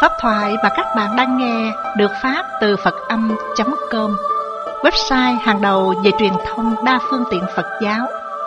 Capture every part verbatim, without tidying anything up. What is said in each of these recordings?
Pháp thoại mà các bạn đang nghe được phát từ Phật Âm chấm com, website hàng đầu về truyền thông đa phương tiện Phật giáo.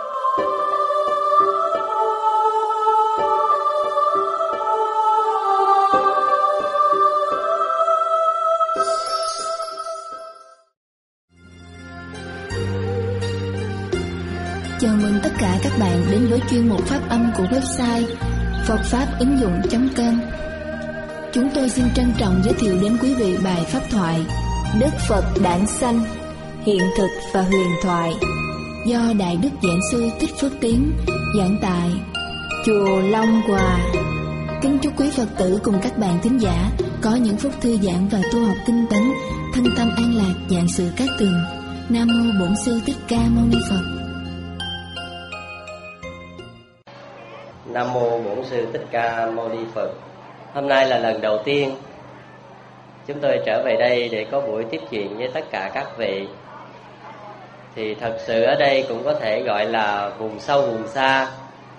Chào mừng tất cả các bạn đến với chuyên mục Pháp Âm của website Phật Pháp ứng dụng chấm com. Chúng tôi xin trân trọng giới thiệu đến quý vị bài pháp thoại Đức Phật Đản Sanh, Hiện Thực và Huyền Thoại do Đại Đức Giảng Sư Thích Phước Tiến giảng tại Chùa Long Hòa. Kính chúc quý Phật tử cùng các bạn thính giả có những phút thư giãn và tu học tinh tấn, thân tâm an lạc, vạn sự cát tường. Nam mô Bổn Sư Thích Ca Mâu Ni Phật. Nam mô Bổn Sư Thích Ca Mâu Ni Phật. Hôm nay là lần đầu tiên chúng tôi trở về đây để có buổi tiếp chuyện với tất cả các vị. Thì thật sự ở đây cũng có thể gọi là vùng sâu vùng xa,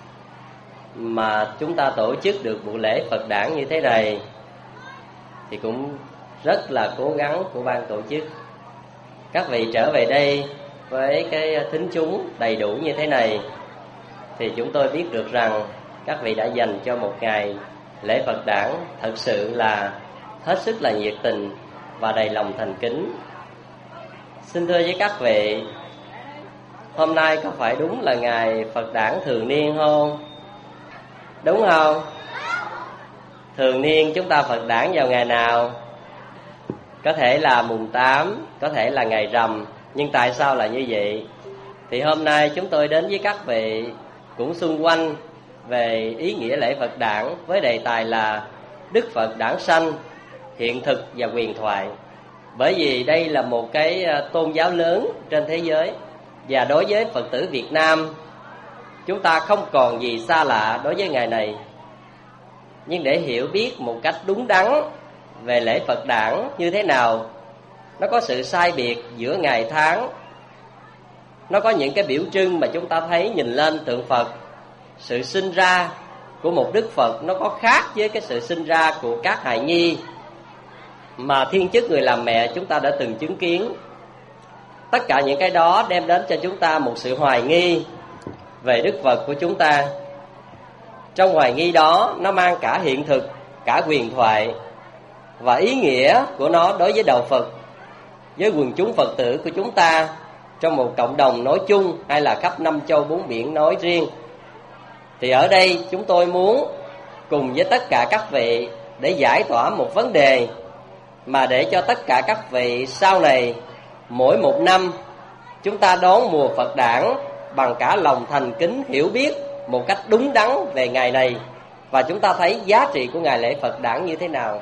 mà chúng ta tổ chức được buổi lễ Phật đản như thế này thì cũng rất là cố gắng của ban tổ chức. Các vị trở về đây với cái thính chúng đầy đủ như thế này thì chúng tôi biết được rằng các vị đã dành cho một ngày lễ Phật đản thật sự là hết sức là nhiệt tình và đầy lòng thành kính. Xin thưa với các vị, hôm nay có phải đúng là ngày Phật đản thường niên không? Đúng không? Thường niên chúng ta Phật đản vào ngày nào? Có thể là mùng tám, có thể là ngày rằm. Nhưng tại sao là như vậy? Thì hôm nay chúng tôi đến với các vị cũng xung quanh về ý nghĩa lễ Phật đản với đề tài là Đức Phật Đản Sanh, Hiện Thực và Huyền Thoại. Bởi vì đây là một cái tôn giáo lớn trên thế giới, và đối với Phật tử Việt Nam, chúng ta không còn gì xa lạ đối với ngày này. Nhưng để hiểu biết một cách đúng đắn về lễ Phật đản như thế nào, nó có sự sai biệt giữa ngày tháng, nó có những cái biểu trưng mà chúng ta thấy nhìn lên tượng Phật. Sự sinh ra của một Đức Phật nó có khác với cái sự sinh ra của các hài nhi mà thiên chức người làm mẹ chúng ta đã từng chứng kiến. Tất cả những cái đó đem đến cho chúng ta một sự hoài nghi về Đức Phật của chúng ta. Trong hoài nghi đó, nó mang cả hiện thực, cả huyền thoại, và ý nghĩa của nó đối với đạo Phật, với quần chúng Phật tử của chúng ta trong một cộng đồng nói chung, hay là khắp năm châu bốn biển nói riêng. Thì ở đây chúng tôi muốn cùng với tất cả các vị để giải tỏa một vấn đề, mà để cho tất cả các vị sau này mỗi một năm chúng ta đón mùa Phật đản bằng cả lòng thành kính, hiểu biết một cách đúng đắn về ngày này, và chúng ta thấy giá trị của ngày lễ Phật đản như thế nào.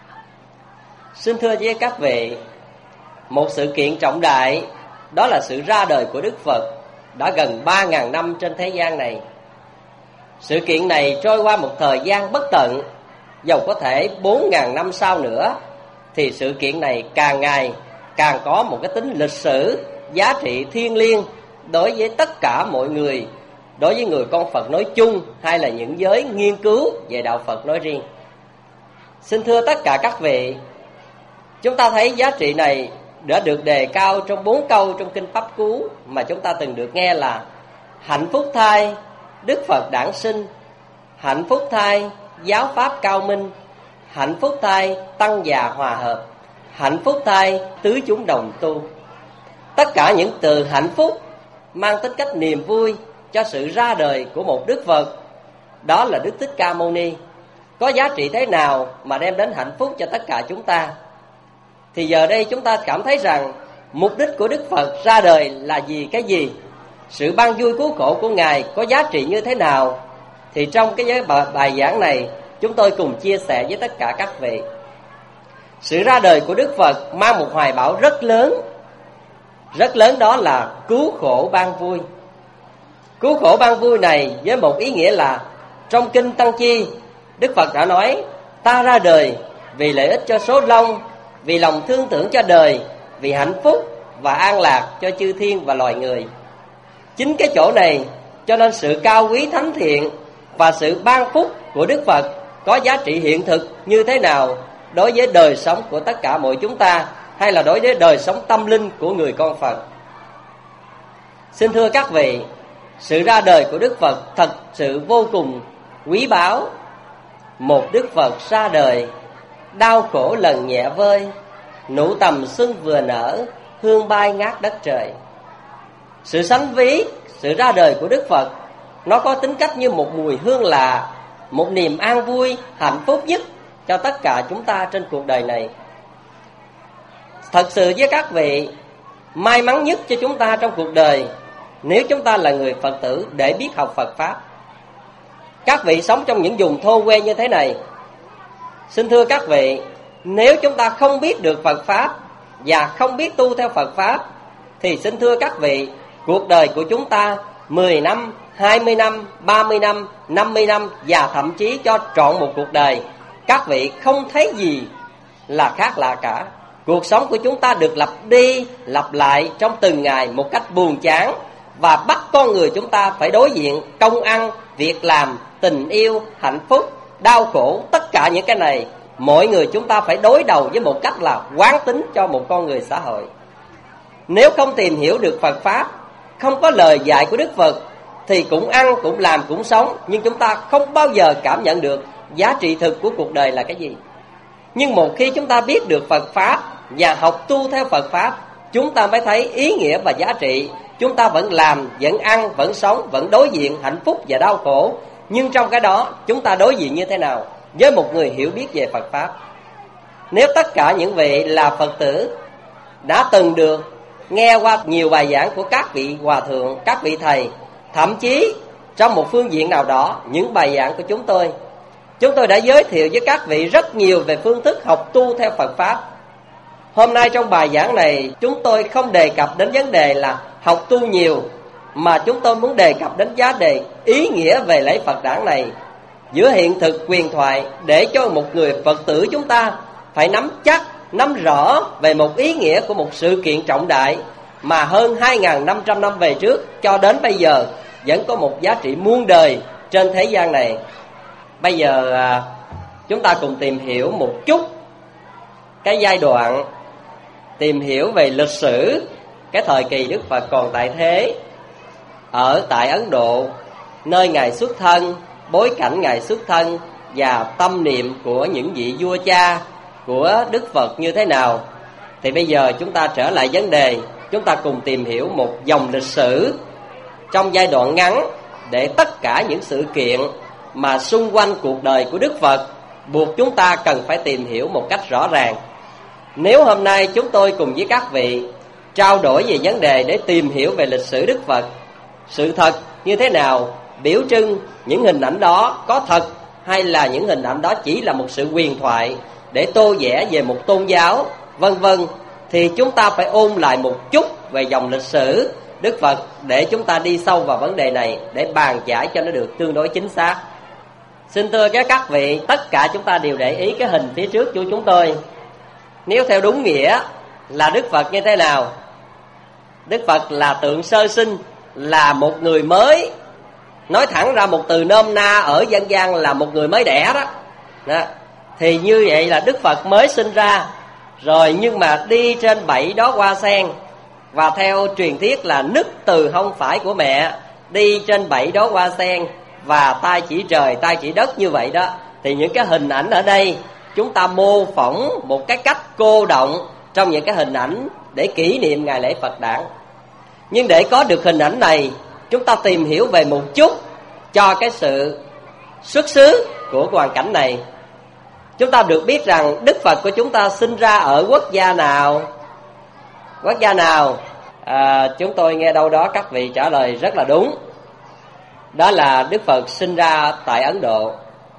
Xin thưa với các vị, một sự kiện trọng đại đó là sự ra đời của Đức Phật đã gần ba ngàn năm trên thế gian này. Sự kiện này trôi qua một thời gian bất tận, dầu có thể bốn ngàn năm sau nữa, thì sự kiện này càng ngày càng có một cái tính lịch sử, giá trị thiêng liêng đối với tất cả mọi người, đối với người con Phật nói chung, hay là những giới nghiên cứu về đạo Phật nói riêng. Xin thưa tất cả các vị, chúng ta thấy giá trị này đã được đề cao trong bốn câu trong Kinh Pháp Cú mà chúng ta từng được nghe là: hạnh phúc thay Đức Phật đản sinh, hạnh phúc thay giáo pháp cao minh, hạnh phúc thay tăng già hòa hợp, hạnh phúc thay tứ chúng đồng tu. Tất cả những từ hạnh phúc mang tính cách niềm vui cho sự ra đời của một Đức Phật, đó là Đức Thích Ca Mâu Ni. Có giá trị thế nào mà đem đến hạnh phúc cho tất cả chúng ta? Thì giờ đây chúng ta cảm thấy rằng mục đích của Đức Phật ra đời là gì, cái gì? Sự ban vui cứu khổ của Ngài có giá trị như thế nào? Thì trong cái bài giảng này, chúng tôi cùng chia sẻ với tất cả các vị. Sự ra đời của Đức Phật mang một hoài bão rất lớn. Rất lớn, đó là cứu khổ ban vui. Cứu khổ ban vui này với một ý nghĩa là, trong Kinh Tăng Chi, Đức Phật đã nói: ta ra đời vì lợi ích cho số đông, vì lòng thương tưởng cho đời, vì hạnh phúc và an lạc cho chư thiên và loài người. Chính cái chỗ này cho nên sự cao quý thánh thiện và sự ban phúc của Đức Phật có giá trị hiện thực như thế nào đối với đời sống của tất cả mọi chúng ta, hay là đối với đời sống tâm linh của người con Phật. Xin thưa các vị, sự ra đời của Đức Phật thật sự vô cùng quý báu. Một Đức Phật ra đời, đau khổ lần nhẹ vơi, nụ tầm xuân vừa nở, hương bay ngát đất trời. Sự sánh ví, sự ra đời của Đức Phật, nó có tính cách như một mùi hương lạ, một niềm an vui, hạnh phúc nhất cho tất cả chúng ta trên cuộc đời này. Thật sự với các vị, may mắn nhất cho chúng ta trong cuộc đời nếu chúng ta là người Phật tử để biết học Phật Pháp. Các vị sống trong những vùng thôn quê như thế này, xin thưa các vị, nếu chúng ta không biết được Phật Pháp và không biết tu theo Phật Pháp, thì xin thưa các vị, cuộc đời của chúng ta mười năm, hai mươi năm, ba mươi năm, năm mươi năm và thậm chí cho trọn một cuộc đời, các vị không thấy gì là khác lạ cả. Cuộc sống của chúng ta được lặp đi lặp lại trong từng ngày một cách buồn chán, và bắt con người chúng ta phải đối diện công ăn, việc làm, tình yêu, hạnh phúc, đau khổ. Tất cả những cái này mỗi người chúng ta phải đối đầu với một cách là quán tính cho một con người xã hội. Nếu không tìm hiểu được Phật Pháp, không có lời dạy của Đức Phật, thì cũng ăn, cũng làm, cũng sống, nhưng chúng ta không bao giờ cảm nhận được giá trị thực của cuộc đời là cái gì. Nhưng một khi chúng ta biết được Phật Pháp và học tu theo Phật Pháp, chúng ta mới thấy ý nghĩa và giá trị. Chúng ta vẫn làm, vẫn ăn, vẫn sống, vẫn đối diện hạnh phúc và đau khổ. Nhưng trong cái đó chúng ta đối diện như thế nào với một người hiểu biết về Phật Pháp? Nếu tất cả những vị là Phật tử đã từng được nghe qua nhiều bài giảng của các vị hòa thượng, các vị thầy, thậm chí trong một phương diện nào đó những bài giảng của chúng tôi, chúng tôi đã giới thiệu với các vị rất nhiều về phương thức học tu theo Phật Pháp. Hôm nay trong bài giảng này, chúng tôi không đề cập đến vấn đề là học tu nhiều, mà chúng tôi muốn đề cập đến giá đề ý nghĩa về lễ Phật đản này giữa hiện thực quyền thoại, để cho một người Phật tử chúng ta phải nắm chắc, nắm rõ về một ý nghĩa của một sự kiện trọng đại mà hơn hai nghìn năm trăm năm về trước cho đến bây giờ vẫn có một giá trị muôn đời trên thế gian này. Bây giờ chúng ta cùng tìm hiểu một chút cái giai đoạn, tìm hiểu về lịch sử cái thời kỳ Đức Phật còn tại thế ở tại Ấn Độ, nơi Ngài xuất thân, bối cảnh Ngài xuất thân và tâm niệm của những vị vua cha của Đức Phật như thế nào. Thì bây giờ chúng ta trở lại vấn đề, chúng ta cùng tìm hiểu một dòng lịch sử trong giai đoạn ngắn, để tất cả những sự kiện mà xung quanh cuộc đời của Đức Phật buộc chúng ta cần phải tìm hiểu một cách rõ ràng. Nếu hôm nay chúng tôi cùng với các vị trao đổi về vấn đề để tìm hiểu về lịch sử Đức Phật, sự thật như thế nào, biểu trưng những hình ảnh đó có thật hay là những hình ảnh đó chỉ là một sự huyền thoại để tô vẽ về một tôn giáo, vân vân, thì chúng ta phải ôn lại một chút về dòng lịch sử Đức Phật để chúng ta đi sâu vào vấn đề này, để bàn giải cho nó được tương đối chính xác. Xin thưa các vị, tất cả chúng ta đều để ý cái hình phía trước của chúng tôi. Nếu theo đúng nghĩa là Đức Phật như thế nào? Đức Phật là tượng sơ sinh, là một người mới. Nói thẳng ra một từ nôm na ở dân gian là một người mới đẻ đó. Đó. Thì như vậy là Đức Phật mới sinh ra rồi, nhưng mà đi trên bảy đóa hoa sen, và theo truyền thuyết là nứt từ hông phải của mẹ, đi trên bảy đóa hoa sen và tay chỉ trời, tay chỉ đất như vậy đó. Thì những cái hình ảnh ở đây chúng ta mô phỏng một cái cách cô động trong những cái hình ảnh để kỷ niệm ngày lễ Phật đản. Nhưng để có được hình ảnh này, chúng ta tìm hiểu về một chút cho cái sự xuất xứ của hoàn cảnh này. Chúng ta được biết rằng Đức Phật của chúng ta sinh ra ở quốc gia nào? Quốc gia nào? À, chúng tôi nghe đâu đó các vị trả lời rất là đúng. Đó là Đức Phật sinh ra tại Ấn Độ.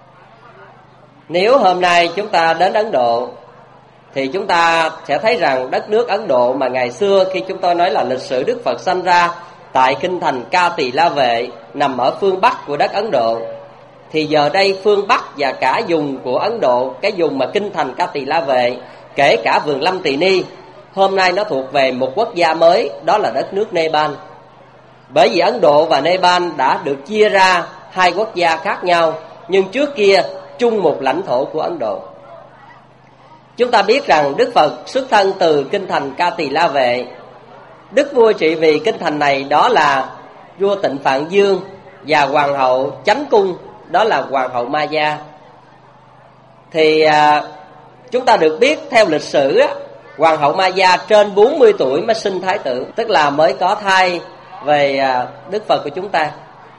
Nếu hôm nay chúng ta đến Ấn Độ thì chúng ta sẽ thấy rằng đất nước Ấn Độ mà ngày xưa khi chúng tôi nói là lịch sử Đức Phật sanh ra tại kinh thành Ca Tỳ La Vệ, nằm ở phương Bắc của đất Ấn Độ, thì giờ đây phương Bắc và cả vùng của Ấn Độ, cái vùng mà kinh thành Ca Tỳ La Vệ, kể cả vườn Lâm Tỳ Ni, hôm nay nó thuộc về một quốc gia mới, đó là đất nước Nepal. Bởi vì Ấn Độ và Nepal đã được chia ra hai quốc gia khác nhau, nhưng trước kia chung một lãnh thổ của Ấn Độ. Chúng ta biết rằng Đức Phật xuất thân từ kinh thành Ca Tỳ La Vệ. Đức vua trị vì kinh thành này đó là vua Tịnh Phạn Dương, và hoàng hậu Chánh Cung đó là hoàng hậu Maya. Thì à, chúng ta được biết theo lịch sử á, hoàng hậu Maya trên bốn mươi tuổi mới sinh thái tử, tức là mới có thai về à, Đức Phật của chúng ta.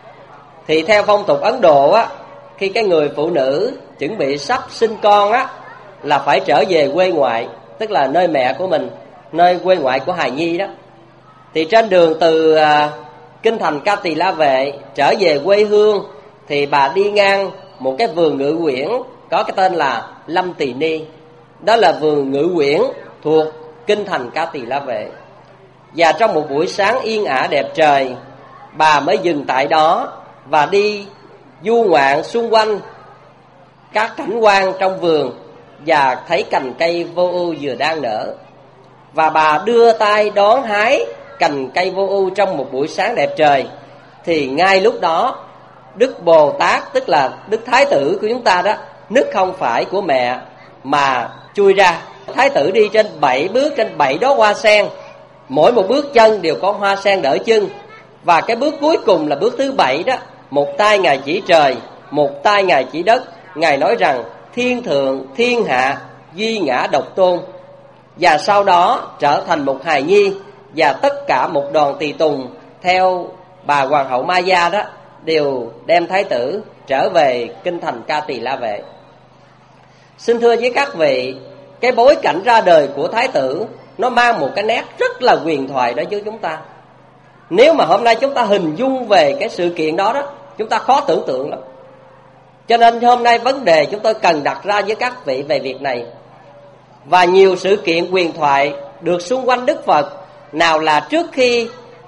Thì theo phong tục Ấn Độ á, khi cái người phụ nữ chuẩn bị sắp sinh con á, là phải trở về quê ngoại, tức là nơi mẹ của mình, nơi quê ngoại của hài nhi đó. Thì trên đường từ à, kinh thành Ca Tỳ La Vệ trở về quê hương, thì bà đi ngang một cái vườn ngự quyển có cái tên là Lâm Tỳ Ni. Đó là vườn ngự quyển thuộc kinh thành Ca Tỳ La Vệ. Và trong một buổi sáng yên ả đẹp trời, bà mới dừng tại đó và đi du ngoạn xung quanh các cảnh quan trong vườn, và thấy cành cây vô ưu vừa đang nở. Và bà đưa tay đón hái cành cây vô ưu trong một buổi sáng đẹp trời. Thì ngay lúc đó Đức Bồ Tát, tức là Đức Thái tử của chúng ta đó, nứt không phải của mẹ mà chui ra. Thái tử đi trên bảy bước, trên bảy đóa hoa sen, mỗi một bước chân đều có hoa sen đỡ chân. Và cái bước cuối cùng là bước thứ bảy đó, một tay Ngài chỉ trời, một tay Ngài chỉ đất. Ngài nói rằng thiên thượng thiên hạ duy ngã độc tôn. Và sau đó trở thành một hài nhi, và tất cả một đoàn tùy tùng theo bà hoàng hậu Maya đó đều đem thái tử trở về kinh thành Ca Tỳ La Vệ. Xin thưa với các vị, cái bối cảnh ra đời của thái tử nó mang một cái nét rất là huyền thoại đối với chúng ta. Nếu mà hôm nay chúng ta hình dung về cái sự kiện đó đó, chúng ta khó tưởng tượng lắm. Cho nên hôm nay vấn đề chúng tôi cần đặt ra với các vị về việc này. Và nhiều sự kiện huyền thoại được xung quanh Đức Phật. Nào là trước khi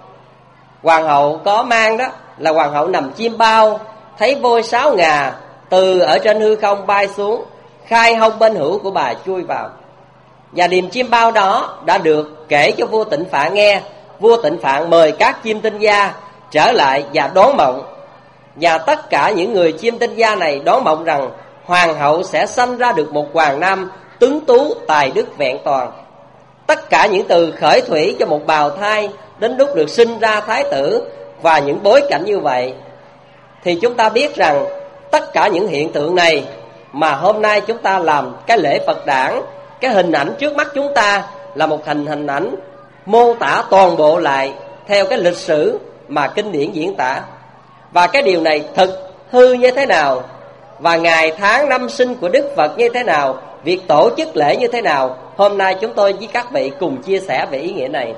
hoàng hậu có mang đó, là hoàng hậu nằm chim bao, thấy vôi sáo ngà từ ở trên hư không bay xuống, khai hông bên hữu của bà chui vào. Và điềm chim bao đó đã được kể cho vua Tịnh Phạn nghe. Vua Tịnh Phạn mời các chiêm tinh gia trở lại và đón mộng. Và tất cả những người chiêm tinh gia này đón mộng rằng hoàng hậu sẽ sanh ra được một hoàng nam tuấn tú, tài đức vẹn toàn. Tất cả những từ khởi thủy cho một bào thai đến lúc được sinh ra thái tử và những bối cảnh như vậy, thì chúng ta biết rằng tất cả những hiện tượng này mà hôm nay chúng ta làm cái lễ Phật đản, cái hình ảnh trước mắt chúng ta là một hình hình ảnh mô tả toàn bộ lại theo cái lịch sử mà kinh điển diễn tả. Và cái điều này thực hư như thế nào, và ngày tháng năm sinh của Đức Phật như thế nào, việc tổ chức lễ như thế nào, hôm nay chúng tôi với các vị cùng chia sẻ về ý nghĩa này.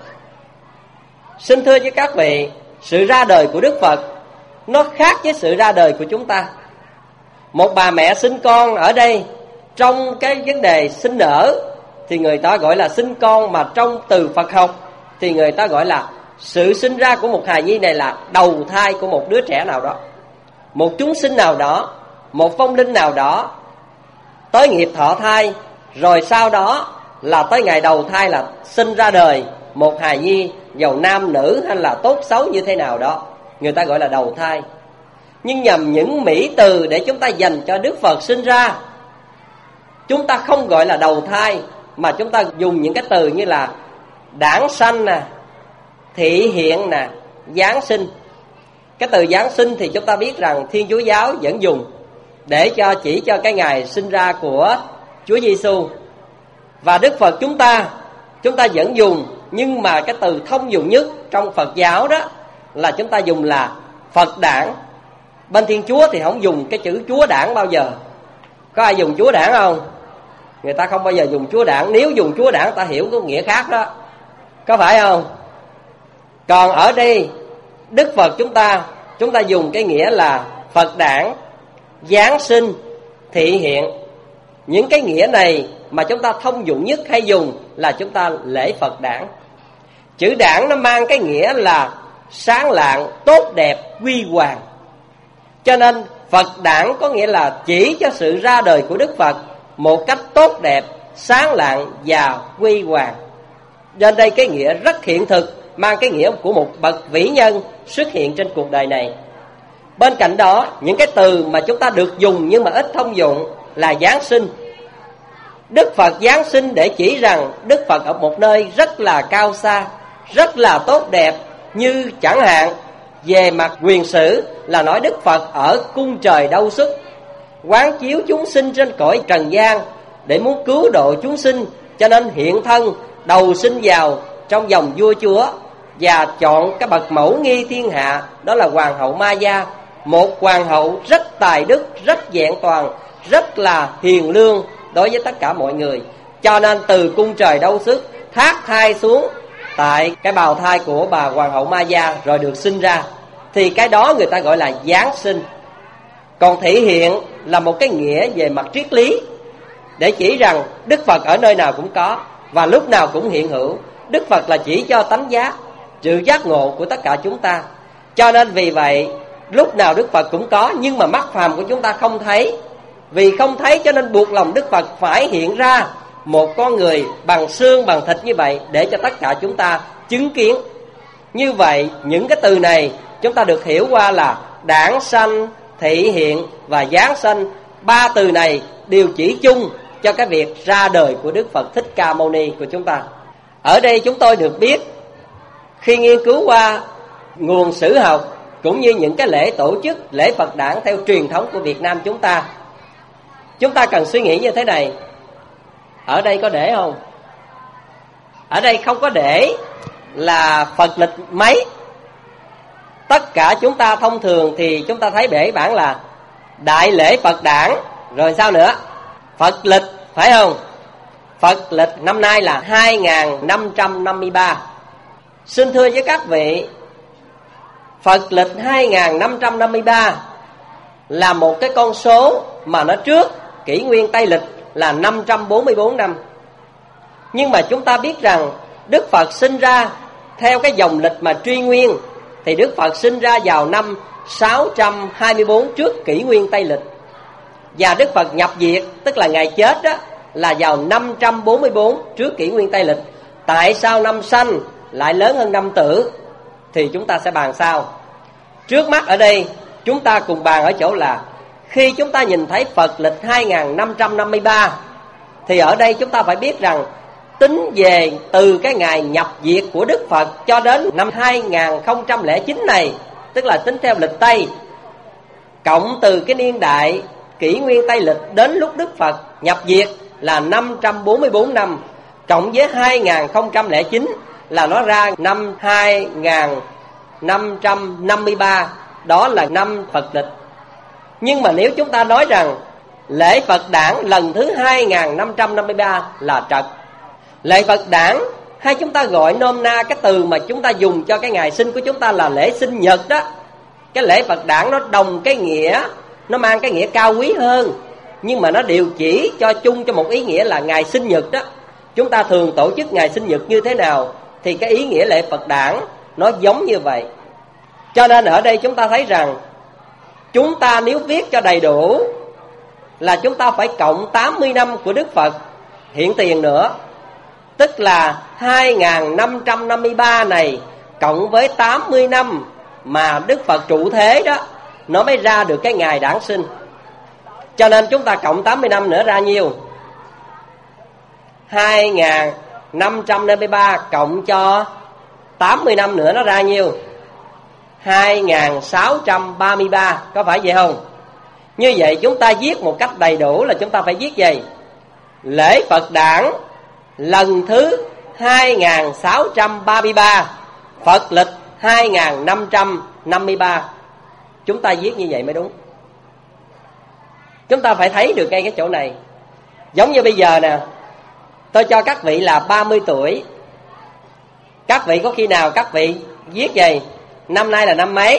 Xin thưa với các vị, sự ra đời của Đức Phật nó khác với sự ra đời của chúng ta. Một bà mẹ sinh con ở đây, trong cái vấn đề sinh nở thì người ta gọi là sinh con, mà trong từ Phật học thì người ta gọi là sự sinh ra của một hài nhi này là đầu thai của một đứa trẻ nào đó, một chúng sinh nào đó, một phong linh nào đó, tới nghiệp thọ thai, rồi sau đó là tới ngày đầu thai là sinh ra đời một hài nhi, dầu nam nữ hay là tốt xấu như thế nào đó, người ta gọi là đầu thai. Nhưng nhằm những mỹ từ để chúng ta dành cho Đức Phật sinh ra, chúng ta không gọi là đầu thai, mà chúng ta dùng những cái từ như là đản sanh nè, thị hiện nè, giáng sinh. Cái từ giáng sinh thì chúng ta biết rằng Thiên Chúa giáo vẫn dùng để cho chỉ cho cái ngày sinh ra của Chúa Giêsu. Và Đức Phật chúng ta chúng ta vẫn dùng, nhưng mà cái từ thông dụng nhất trong Phật giáo đó là chúng ta dùng là Phật đản. Bên Thiên Chúa thì không dùng cái chữ Chúa đản bao giờ. Có ai dùng Chúa đản không? Người ta không bao giờ dùng Chúa đản. Nếu dùng Chúa đản ta hiểu có nghĩa khác đó, có phải không? Còn ở đây Đức Phật chúng ta chúng ta dùng cái nghĩa là Phật đản, giáng sinh, thị hiện. Những cái nghĩa này mà chúng ta thông dụng nhất hay dùng là chúng ta lễ Phật đản. Chữ đản nó mang cái nghĩa là sáng lạng, tốt đẹp, huy hoàng. Cho nên Phật đản có nghĩa là chỉ cho sự ra đời của Đức Phật một cách tốt đẹp, sáng lạng và huy hoàng. Nên đây cái nghĩa rất hiện thực, mang cái nghĩa của một bậc vĩ nhân xuất hiện trên cuộc đời này. Bên cạnh đó, những cái từ mà chúng ta được dùng nhưng mà ít thông dụng là Giáng sinh. Đức Phật Giáng sinh để chỉ rằng Đức Phật ở một nơi rất là cao xa, rất là tốt đẹp. Như chẳng hạn về mặt quyền sử là nói Đức Phật ở cung trời Đâu Xuất, quán chiếu chúng sinh trên cõi trần gian để muốn cứu độ chúng sinh, cho nên hiện thân đầu sinh vào trong dòng vua chúa và chọn cái bậc mẫu nghi thiên hạ, đó là Hoàng hậu Maya, một hoàng hậu rất tài đức, rất vẹn toàn, rất là hiền lương đối với tất cả mọi người. Cho nên từ cung trời Đâu Xuất thác thai xuống tại cái bào thai của bà Hoàng hậu Maya rồi được sinh ra, thì cái đó người ta gọi là Giáng sinh. Còn thể hiện là một cái nghĩa về mặt triết lý, để chỉ rằng Đức Phật ở nơi nào cũng có và lúc nào cũng hiện hữu. Đức Phật là chỉ cho tánh giác, sự giác ngộ của tất cả chúng ta. Cho nên vì vậy lúc nào Đức Phật cũng có, nhưng mà mắt phàm của chúng ta không thấy. Vì không thấy cho nên buộc lòng Đức Phật phải hiện ra một con người bằng xương bằng thịt như vậy để cho tất cả chúng ta chứng kiến. Như vậy những cái từ này chúng ta được hiểu qua là đản sanh, thị hiện và giáng sanh. Ba từ này đều chỉ chung cho cái việc ra đời của Đức Phật Thích Ca Mâu Ni của chúng ta. Ở đây chúng tôi được biết, khi nghiên cứu qua nguồn sử học cũng như những cái lễ tổ chức, lễ Phật đản theo truyền thống của Việt Nam chúng ta, chúng ta cần suy nghĩ như thế này. Ở đây có để không? Ở đây không có để là Phật lịch mấy. Tất cả chúng ta thông thường thì chúng ta thấy bể bản là Đại lễ Phật đản, rồi sao nữa? Phật lịch, phải không? Phật lịch năm nay là hai nghìn năm trăm năm mươi ba. Xin thưa với các vị, Phật lịch hai nghìn năm trăm năm mươi ba là một cái con số mà nó trước kỷ nguyên Tây lịch là năm trăm bốn mươi bốn năm. Nhưng mà chúng ta biết rằng Đức Phật sinh ra theo cái dòng lịch mà truy nguyên, thì Đức Phật sinh ra vào năm sáu trăm hai mươi bốn trước kỷ nguyên Tây lịch. Và Đức Phật nhập diệt, tức là ngày chết đó, là vào năm trăm bốn mươi bốn trước kỷ nguyên Tây lịch. Tại sao năm sanh lại lớn hơn năm tử? Thì chúng ta sẽ bàn sau. Trước mắt ở đây chúng ta cùng bàn ở chỗ là khi chúng ta nhìn thấy Phật lịch hai nghìn năm trăm năm mươi ba, thì ở đây chúng ta phải biết rằng tính về từ cái ngày nhập diệt của Đức Phật cho đến năm hai nghìn không trăm lẻ chín này, tức là tính theo lịch Tây, cộng từ cái niên đại kỷ nguyên Tây lịch đến lúc Đức Phật nhập diệt là năm trăm bốn mươi bốn năm, cộng với hai nghìn không trăm lẻ chín là nó ra năm hai nghìn năm trăm năm mươi ba, đó là năm Phật lịch. Nhưng mà nếu chúng ta nói rằng lễ Phật đản lần thứ hai nghìn năm trăm năm mươi ba là trật, lễ Phật đản hay chúng ta gọi nôm na cái từ mà chúng ta dùng cho cái ngày sinh của chúng ta là lễ sinh nhật đó. Cái lễ Phật đản nó đồng cái nghĩa, nó mang cái nghĩa cao quý hơn, nhưng mà nó đều chỉ cho chung cho một ý nghĩa là ngày sinh nhật đó. Chúng ta thường tổ chức ngày sinh nhật như thế nào thì cái ý nghĩa lễ Phật đản nó giống như vậy. Cho nên ở đây chúng ta thấy rằng chúng ta nếu viết cho đầy đủ là chúng ta phải cộng tám mươi năm của Đức Phật hiện tiền nữa, tức là hai nghìn năm trăm năm mươi ba này cộng với tám mươi năm mà Đức Phật trụ thế đó, nó mới ra được cái ngày đản sinh. Cho nên chúng ta cộng tám mươi năm nữa ra nhiêu? hai nghìn năm trăm năm mươi ba cộng cho tám mươi năm nữa nó ra nhiêu? hai nghìn sáu trăm ba mươi ba, có phải vậy không? Như vậy chúng ta viết một cách đầy đủ là chúng ta phải viết gì? Lễ Phật đản lần thứ hai nghìn sáu trăm ba mươi ba, Phật lịch hai nghìn năm trăm năm mươi ba. Chúng ta viết như vậy mới đúng. Chúng ta phải thấy được ngay cái chỗ này. Giống như bây giờ nè, tôi cho các vị là ba mươi tuổi. Các vị có khi nào các vị viết gì? Năm nay là năm mấy?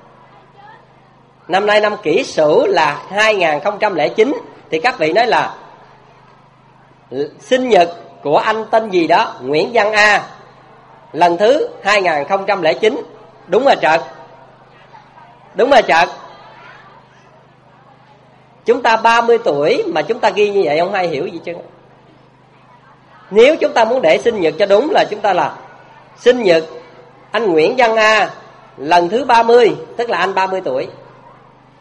Năm nay năm Kỷ Sửu là hai nghìn không trăm lẻ chín. Thì các vị nói là sinh nhật của anh tên gì đó, Nguyễn Văn A, lần thứ hai nghìn không trăm lẻ chín. Đúng rồi trật. Đúng rồi trật. Chúng ta ba mươi tuổi mà chúng ta ghi như vậy không ai hiểu gì chứ. Nếu chúng ta muốn để sinh nhật cho đúng là chúng ta là sinh nhật anh Nguyễn Văn A lần thứ ba mươi, tức là anh ba mươi tuổi.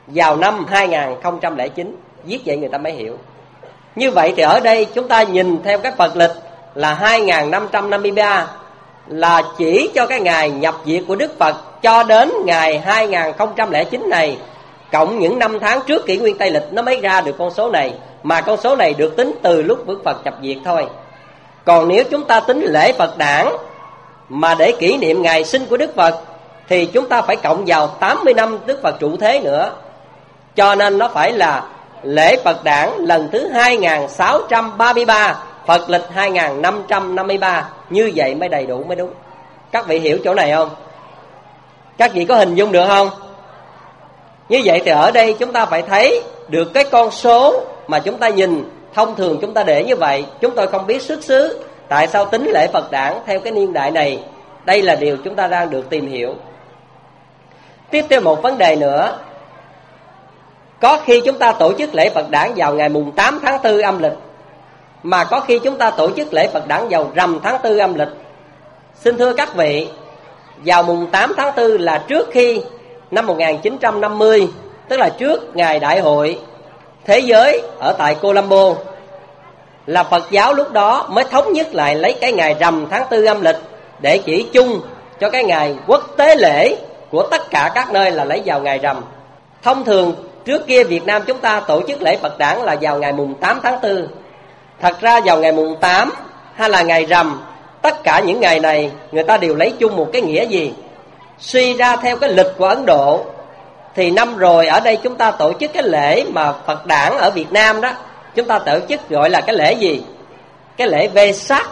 vào năm hai không không chín. Viết vậy người ta mới hiểu. Như vậy thì ở đây chúng ta nhìn theo cái Phật lịch là hai nghìn năm trăm năm mươi ba, là chỉ cho cái ngày nhập diệt của Đức Phật cho đến ngày hai nghìn không trăm lẻ chín này, cộng những năm tháng trước kỷ nguyên Tây lịch, nó mới ra được con số này. Mà con số này được tính từ lúc Đức Phật nhập diệt thôi. Còn nếu chúng ta tính lễ Phật đản mà để kỷ niệm ngày sinh của Đức Phật thì chúng ta phải cộng vào tám mươi năm Đức Phật trụ thế nữa. Cho nên nó phải là lễ Phật đản lần thứ hai nghìn sáu trăm ba mươi ba, Phật lịch hai nghìn năm trăm năm mươi ba. Như vậy mới đầy đủ, mới đúng. Các vị hiểu chỗ này không? Các vị có hình dung được không? Như vậy thì ở đây chúng ta phải thấy được cái con số mà chúng ta nhìn. Thông thường chúng ta để như vậy, chúng tôi không biết xuất xứ tại sao tính lễ Phật đản theo cái niên đại này. Đây là điều chúng ta đang được tìm hiểu. Tiếp theo một vấn đề nữa. Có khi chúng ta tổ chức lễ Phật đản vào ngày mùng tám tháng tư âm lịch, mà có khi chúng ta tổ chức lễ Phật đản vào rằm tháng tư âm lịch. Xin thưa các vị, vào mùng tám tháng tư là trước khi năm một nghìn chín trăm năm mươi, tức là trước ngày đại hội thế giới ở tại Colombo, là Phật giáo lúc đó mới thống nhất lại lấy cái ngày rằm tháng tư âm lịch để chỉ chung cho cái ngày quốc tế lễ của tất cả các nơi là lấy vào ngày rằm. Thông thường trước kia Việt Nam chúng ta tổ chức lễ Phật đản là vào ngày mùng tám tháng tư. Thật ra vào ngày mùng tám hay là ngày rằm, tất cả những ngày này người ta đều lấy chung một cái nghĩa gì? Suy ra theo cái lịch của Ấn Độ thì năm rồi ở đây chúng ta tổ chức cái lễ mà Phật đản ở Việt Nam đó, chúng ta tổ chức gọi là cái lễ gì? Cái lễ Vesak.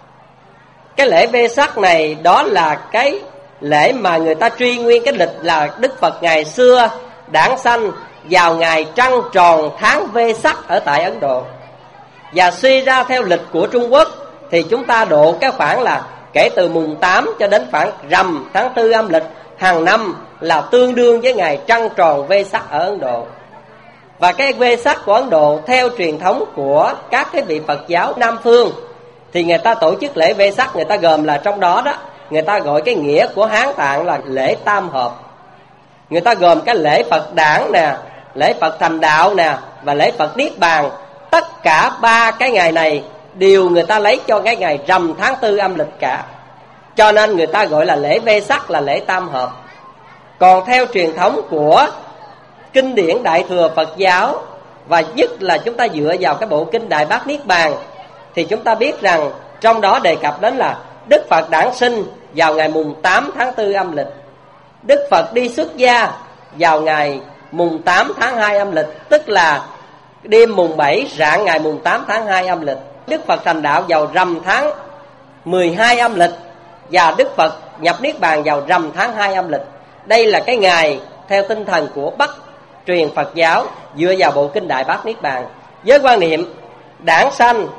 Cái lễ Vesak này đó là cái lễ mà người ta truy nguyên cái lịch là Đức Phật ngày xưa đản sanh vào ngày trăng tròn tháng Vesak ở tại Ấn Độ. Và suy ra theo lịch của Trung Quốc thì chúng ta độ cái khoảng là kể từ mùng tám cho đến khoảng rằm tháng tư âm lịch hàng năm là tương đương với ngày trăng tròn Vesak ở Ấn Độ. Và cái Vesak của Ấn Độ theo truyền thống của các cái vị Phật giáo Nam phương thì người ta tổ chức lễ Vesak, người ta gồm là trong đó đó, người ta gọi cái nghĩa của Hán Tạng là lễ tam hợp. Người ta gồm cái lễ Phật đản nè, lễ Phật thành đạo nè và lễ Phật niết bàn. Tất cả ba cái ngày này đều người ta lấy cho cái ngày rằm tháng tư âm lịch cả. Cho nên người ta gọi là lễ Vesak là lễ tam hợp. Còn theo truyền thống của kinh điển Đại thừa Phật giáo, và nhất là chúng ta dựa vào cái bộ kinh Đại Bát Niết Bàn, thì chúng ta biết rằng trong đó đề cập đến là Đức Phật đản sinh vào ngày mùng tám tháng tư âm lịch, Đức Phật đi xuất gia vào ngày mùng tám tháng hai âm lịch, tức là đêm mùng bảy rạng ngày mùng tám tháng hai âm lịch, Đức Phật thành đạo vào rằm tháng mười hai âm lịch, và Đức Phật nhập niết bàn vào rằm tháng hai âm lịch. Đây là cái ngày theo tinh thần của Bắc truyền Phật giáo dựa vào bộ kinh Đại Bát Niết Bàn. Với quan niệm đản sanh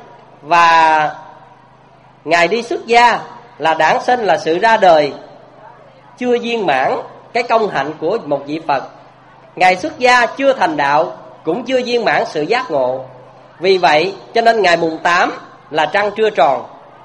và ngày đi xuất gia là đản sanh là sự ra đời chưa viên mãn cái công hạnh của một vị Phật, ngày xuất gia chưa thành đạo cũng chưa viên mãn sự giác ngộ. Vì vậy cho nên ngày mùng tám là trăng chưa tròn.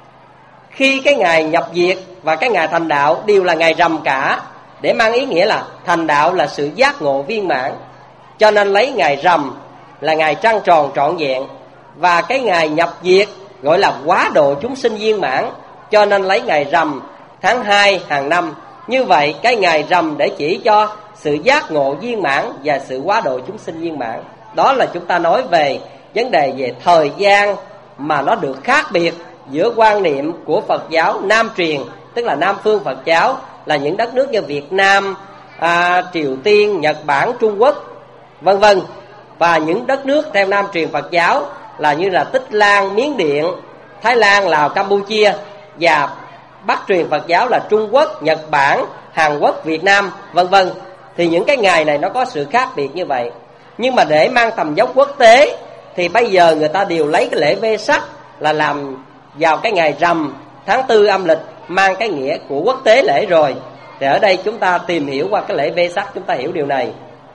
Khi cái ngày nhập diệt và cái ngày thành đạo đều là ngày rằm cả, để mang ý nghĩa là thành đạo là sự giác ngộ viên mãn. Cho nên lấy ngày rằm là ngày trăng tròn trọn vẹn, và cái ngày nhập diệt gọi là quá độ chúng sinh viên mãn, cho nên lấy ngày rằm tháng hai hàng năm. Như vậy cái ngày rằm để chỉ cho sự giác ngộ viên mãn và sự quá độ chúng sinh viên mãn. Đó là chúng ta nói về vấn đề về thời gian mà nó được khác biệt giữa quan niệm của Phật giáo Nam truyền, tức là Nam phương Phật giáo, là những đất nước như Việt Nam, à, Triều Tiên, Nhật Bản, Trung Quốc, vân vân, và những đất nước theo Nam truyền Phật giáo là như là Tích Lan, Miến Điện, Thái Lan, Lào, Campuchia, và Bắc truyền Phật giáo là Trung Quốc, Nhật Bản, Hàn Quốc, Việt Nam, vân vân. Thì những cái ngày này nó có sự khác biệt như vậy. Nhưng mà để mang tầm dốc quốc tế thì bây giờ người ta đều lấy cái lễ Vesak là làm vào cái ngày rằm tháng tư âm lịch, mang cái nghĩa của quốc tế lễ rồi. Thì ở đây chúng ta tìm hiểu qua cái lễ Vesak, chúng ta hiểu điều này.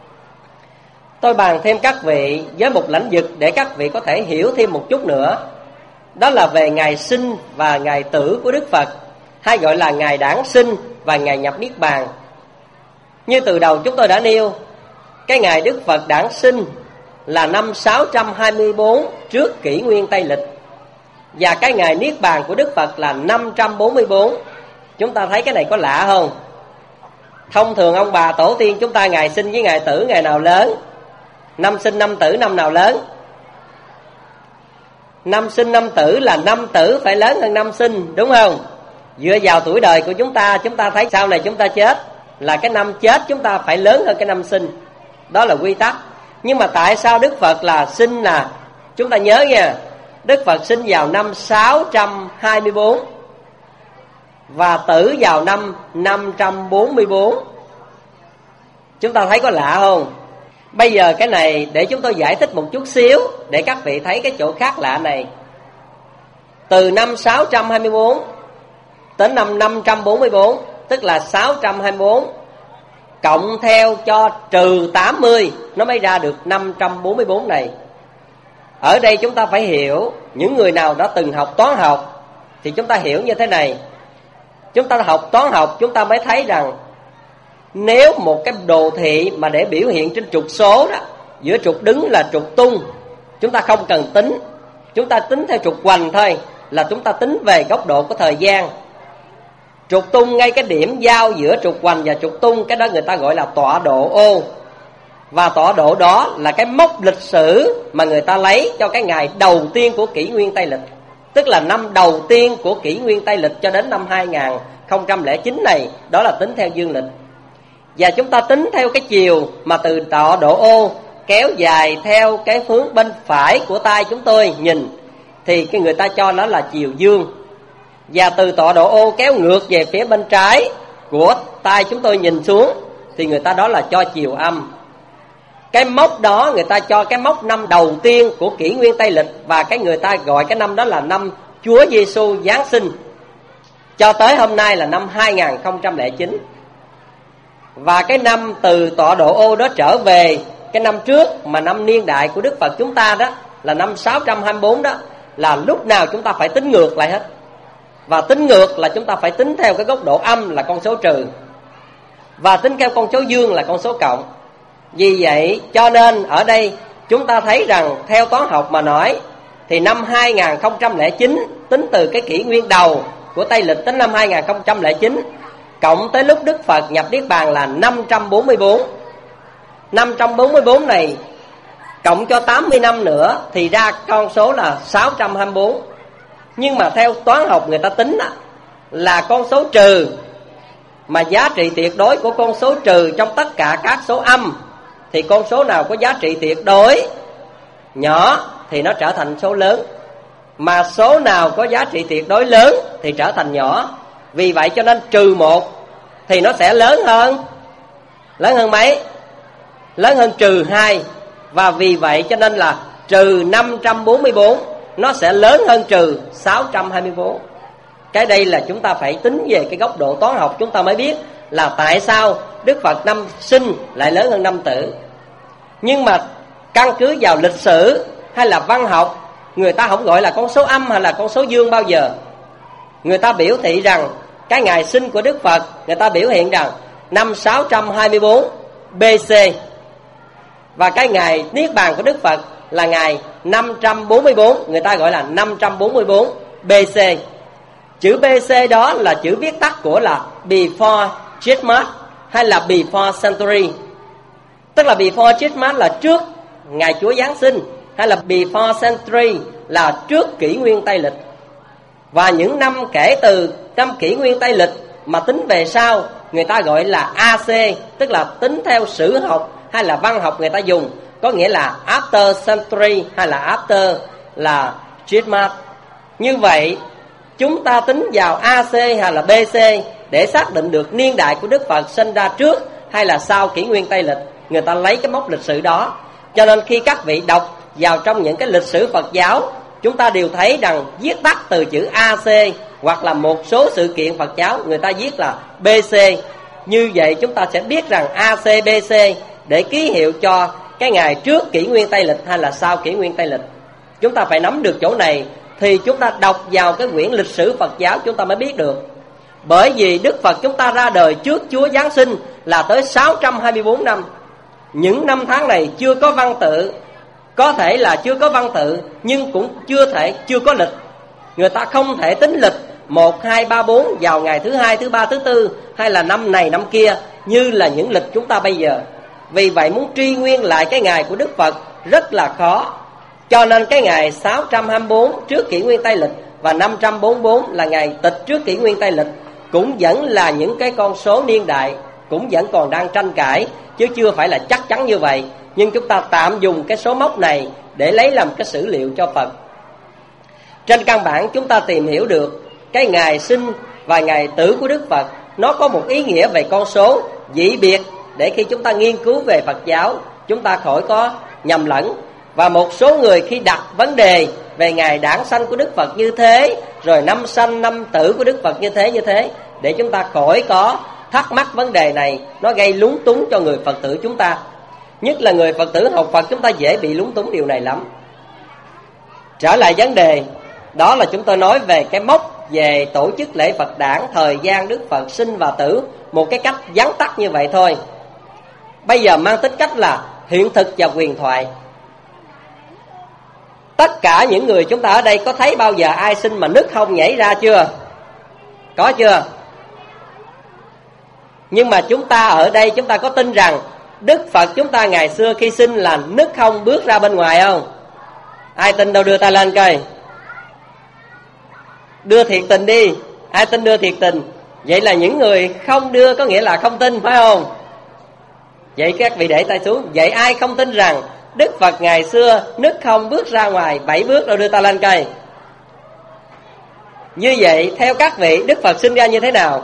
Tôi bàn thêm các vị với một lĩnh vực để các vị có thể hiểu thêm một chút nữa. Đó là về ngày sinh và ngày tử của Đức Phật, hay gọi là ngày đản sinh và ngày nhập niết bàn. Như từ đầu chúng tôi đã nêu, cái ngày Đức Phật đản sinh là năm sáu trăm hai mươi bốn trước kỷ nguyên Tây lịch, và cái ngày niết bàn của Đức Phật là năm trăm bốn mươi bốn. Chúng ta thấy cái này có lạ không? Thông thường ông bà tổ tiên chúng ta ngày sinh với ngày tử ngày nào lớn? Năm sinh năm tử năm nào lớn? Năm sinh năm tử là năm tử phải lớn hơn năm sinh, đúng không? Dựa vào tuổi đời của chúng ta, chúng ta thấy sau này chúng ta chết là cái năm chết chúng ta phải lớn hơn cái năm sinh. Đó là quy tắc. Nhưng mà tại sao Đức Phật là sinh là, chúng ta nhớ nha, Đức Phật sinh vào năm sáu trăm hai mươi bốn và tử vào năm năm trăm bốn mươi bốn. Chúng ta thấy có lạ không? Bây giờ cái này để chúng tôi giải thích một chút xíu để các vị thấy cái chỗ khác lạ này. Từ năm sáu trăm hai mươi bốn đến năm năm trăm bốn mươi bốn, tức là sáu trăm hai mươi bốn cộng theo cho trừ tám mươi, nó mới ra được năm trăm bốn mươi bốn này. Ở đây chúng ta phải hiểu, những người nào đã từng học toán học thì chúng ta hiểu như thế này. Chúng ta học toán học chúng ta mới thấy rằng nếu một cái đồ thị mà để biểu hiện trên trục số đó, giữa trục đứng là trục tung, chúng ta không cần tính, chúng ta tính theo trục hoành thôi, là chúng ta tính về góc độ của thời gian. Trục tung ngay cái điểm giao giữa trục hoành và trục tung, cái đó người ta gọi là tọa độ ô. Và tọa độ đó là cái mốc lịch sử mà người ta lấy cho cái ngày đầu tiên của kỷ nguyên Tây lịch, tức là năm đầu tiên của kỷ nguyên Tây lịch cho đến năm hai không không chín này, đó là tính theo dương lịch. Và chúng ta tính theo cái chiều mà từ tọa độ ô kéo dài theo cái hướng bên phải của tay chúng tôi nhìn, thì cái người ta cho nó là chiều dương. Và từ tọa độ ô kéo ngược về phía bên trái của tay chúng tôi nhìn xuống, thì người ta đó là cho chiều âm. Cái mốc đó người ta cho cái mốc năm đầu tiên của kỷ nguyên Tây lịch, và cái người ta gọi cái năm đó là năm Chúa Giêsu Giáng sinh, cho tới hôm nay là năm hai không không chín. Và cái năm từ tọa độ ô đó trở về cái năm trước mà năm niên đại của Đức Phật chúng ta đó là năm sáu trăm hai mươi bốn đó, là lúc nào chúng ta phải tính ngược lại hết. Và tính ngược là chúng ta phải tính theo cái góc độ âm là con số trừ, và tính theo con số dương là con số cộng. Vì vậy cho nên ở đây chúng ta thấy rằng theo toán học mà nói thì năm hai không không chín tính từ cái kỷ nguyên đầu của Tây lịch đến năm hai không không chín cộng tới lúc Đức Phật nhập niết bàn là năm trăm bốn mươi bốn. năm trăm bốn mươi bốn này cộng cho tám mươi năm nữa thì ra con số là sáu trăm hai mươi bốn. Nhưng mà theo toán học người ta tính là con số trừ, mà giá trị tuyệt đối của con số trừ trong tất cả các số âm thì con số nào có giá trị tuyệt đối nhỏ thì nó trở thành số lớn, mà số nào có giá trị tuyệt đối lớn thì trở thành nhỏ. Vì vậy cho nên trừ một thì nó sẽ lớn hơn. Lớn hơn mấy? Lớn hơn trừ hai. Và vì vậy cho nên là trừ năm trăm bốn mươi bốn nó sẽ lớn hơn trừ sáu trăm hai mươi bốn. Cái đây là chúng ta phải tính về cái góc độ toán học, chúng ta mới biết là tại sao Đức Phật năm sinh lại lớn hơn năm tử. Nhưng mà căn cứ vào lịch sử hay là văn học, người ta không gọi là con số âm hay là con số dương bao giờ. Người ta biểu thị rằng cái ngày sinh của Đức Phật, người ta biểu hiện rằng năm sáu trăm hai mươi bốn bê xê, và cái ngày niết bàn của Đức Phật là ngày năm trăm bốn mươi bốn, người ta gọi là năm trăm bốn mươi bốn bê xê. Chữ bê xê đó là chữ viết tắt của là Before Christmas hay là Before Century. Tức là Before Christmas là trước ngày Chúa Giáng sinh, hay là Before Century là trước kỷ nguyên Tây lịch. Và những năm kể từ năm kỷ nguyên Tây lịch mà tính về sau, người ta gọi là a xê, tức là tính theo sử học hay là văn học người ta dùng, có nghĩa là After Century hay là After là Christmas. Như vậy chúng ta tính vào a xê hay là bê xê để xác định được niên đại của Đức Phật sinh ra trước hay là sau kỷ nguyên Tây lịch. Người ta lấy cái mốc lịch sử đó. Cho nên khi các vị đọc vào trong những cái lịch sử Phật giáo, chúng ta đều thấy rằng viết tắt từ chữ a xê hoặc là một số sự kiện Phật giáo người ta viết là bê xê. Như vậy chúng ta sẽ biết rằng a xê, bê xê để ký hiệu cho cái ngày trước kỷ nguyên Tây lịch hay là sau kỷ nguyên Tây lịch. Chúng ta phải nắm được chỗ này thì chúng ta đọc vào cái quyển lịch sử Phật giáo chúng ta mới biết được. Bởi vì Đức Phật chúng ta ra đời trước Chúa Giáng sinh là tới sáu trăm hai mươi bốn năm. những năm tháng này chưa có văn tự, có thể là chưa có văn tự nhưng cũng chưa thể chưa có lịch. Người ta không thể tính lịch một, hai, ba, bốn vào ngày thứ hai, thứ ba, thứ tư, hay là năm này năm kia như là những lịch chúng ta bây giờ. Vì vậy muốn truy nguyên lại cái ngày của Đức Phật rất là khó. Cho nên cái ngày sáu trăm hai mươi bốn trước kỷ nguyên Tây lịch và năm trăm bốn mươi bốn là ngày tịch trước kỷ nguyên Tây lịch cũng vẫn là những cái con số niên đại, cũng vẫn còn đang tranh cãi, chứ chưa phải là chắc chắn như vậy. Nhưng chúng ta tạm dùng cái số mốc này để lấy làm cái sử liệu cho Phật. Trên căn bản chúng ta tìm hiểu được cái ngày sinh và ngày tử của Đức Phật, nó có một ý nghĩa về con số dị biệt, để khi chúng ta nghiên cứu về Phật giáo chúng ta khỏi có nhầm lẫn. Và một số người khi đặt vấn đề về ngày đản sanh của Đức Phật như thế, rồi năm sanh năm tử của Đức Phật như thế như thế, để chúng ta khỏi có thắc mắc vấn đề này, nó gây lúng túng cho người Phật tử chúng ta. Nhất là người Phật tử học Phật chúng ta dễ bị lúng túng điều này lắm. Trở lại vấn đề, đó là chúng tôi nói về cái mốc về tổ chức lễ Phật đản, thời gian Đức Phật sinh và tử, một cái cách vắn tắt như vậy thôi. Bây giờ mang tính cách là hiện thực và huyền thoại. Tất cả những người chúng ta ở đây có thấy bao giờ ai sinh mà nứt hông nhảy ra chưa? Có chưa? Nhưng mà chúng ta ở đây chúng ta có tin rằng Đức Phật chúng ta ngày xưa khi sinh là nứt hông bước ra bên ngoài không? Ai tin đâu đưa tay lên coi. Đưa thiệt tình đi. Ai tin đưa thiệt tình? Vậy là những người không đưa có nghĩa là không tin, phải không? Vậy các vị để tay xuống. Vậy ai không tin rằng Đức Phật ngày xưa nứt hông bước ra ngoài bảy bước đâu đưa tay lên coi. Như vậy theo các vị Đức Phật sinh ra như thế nào?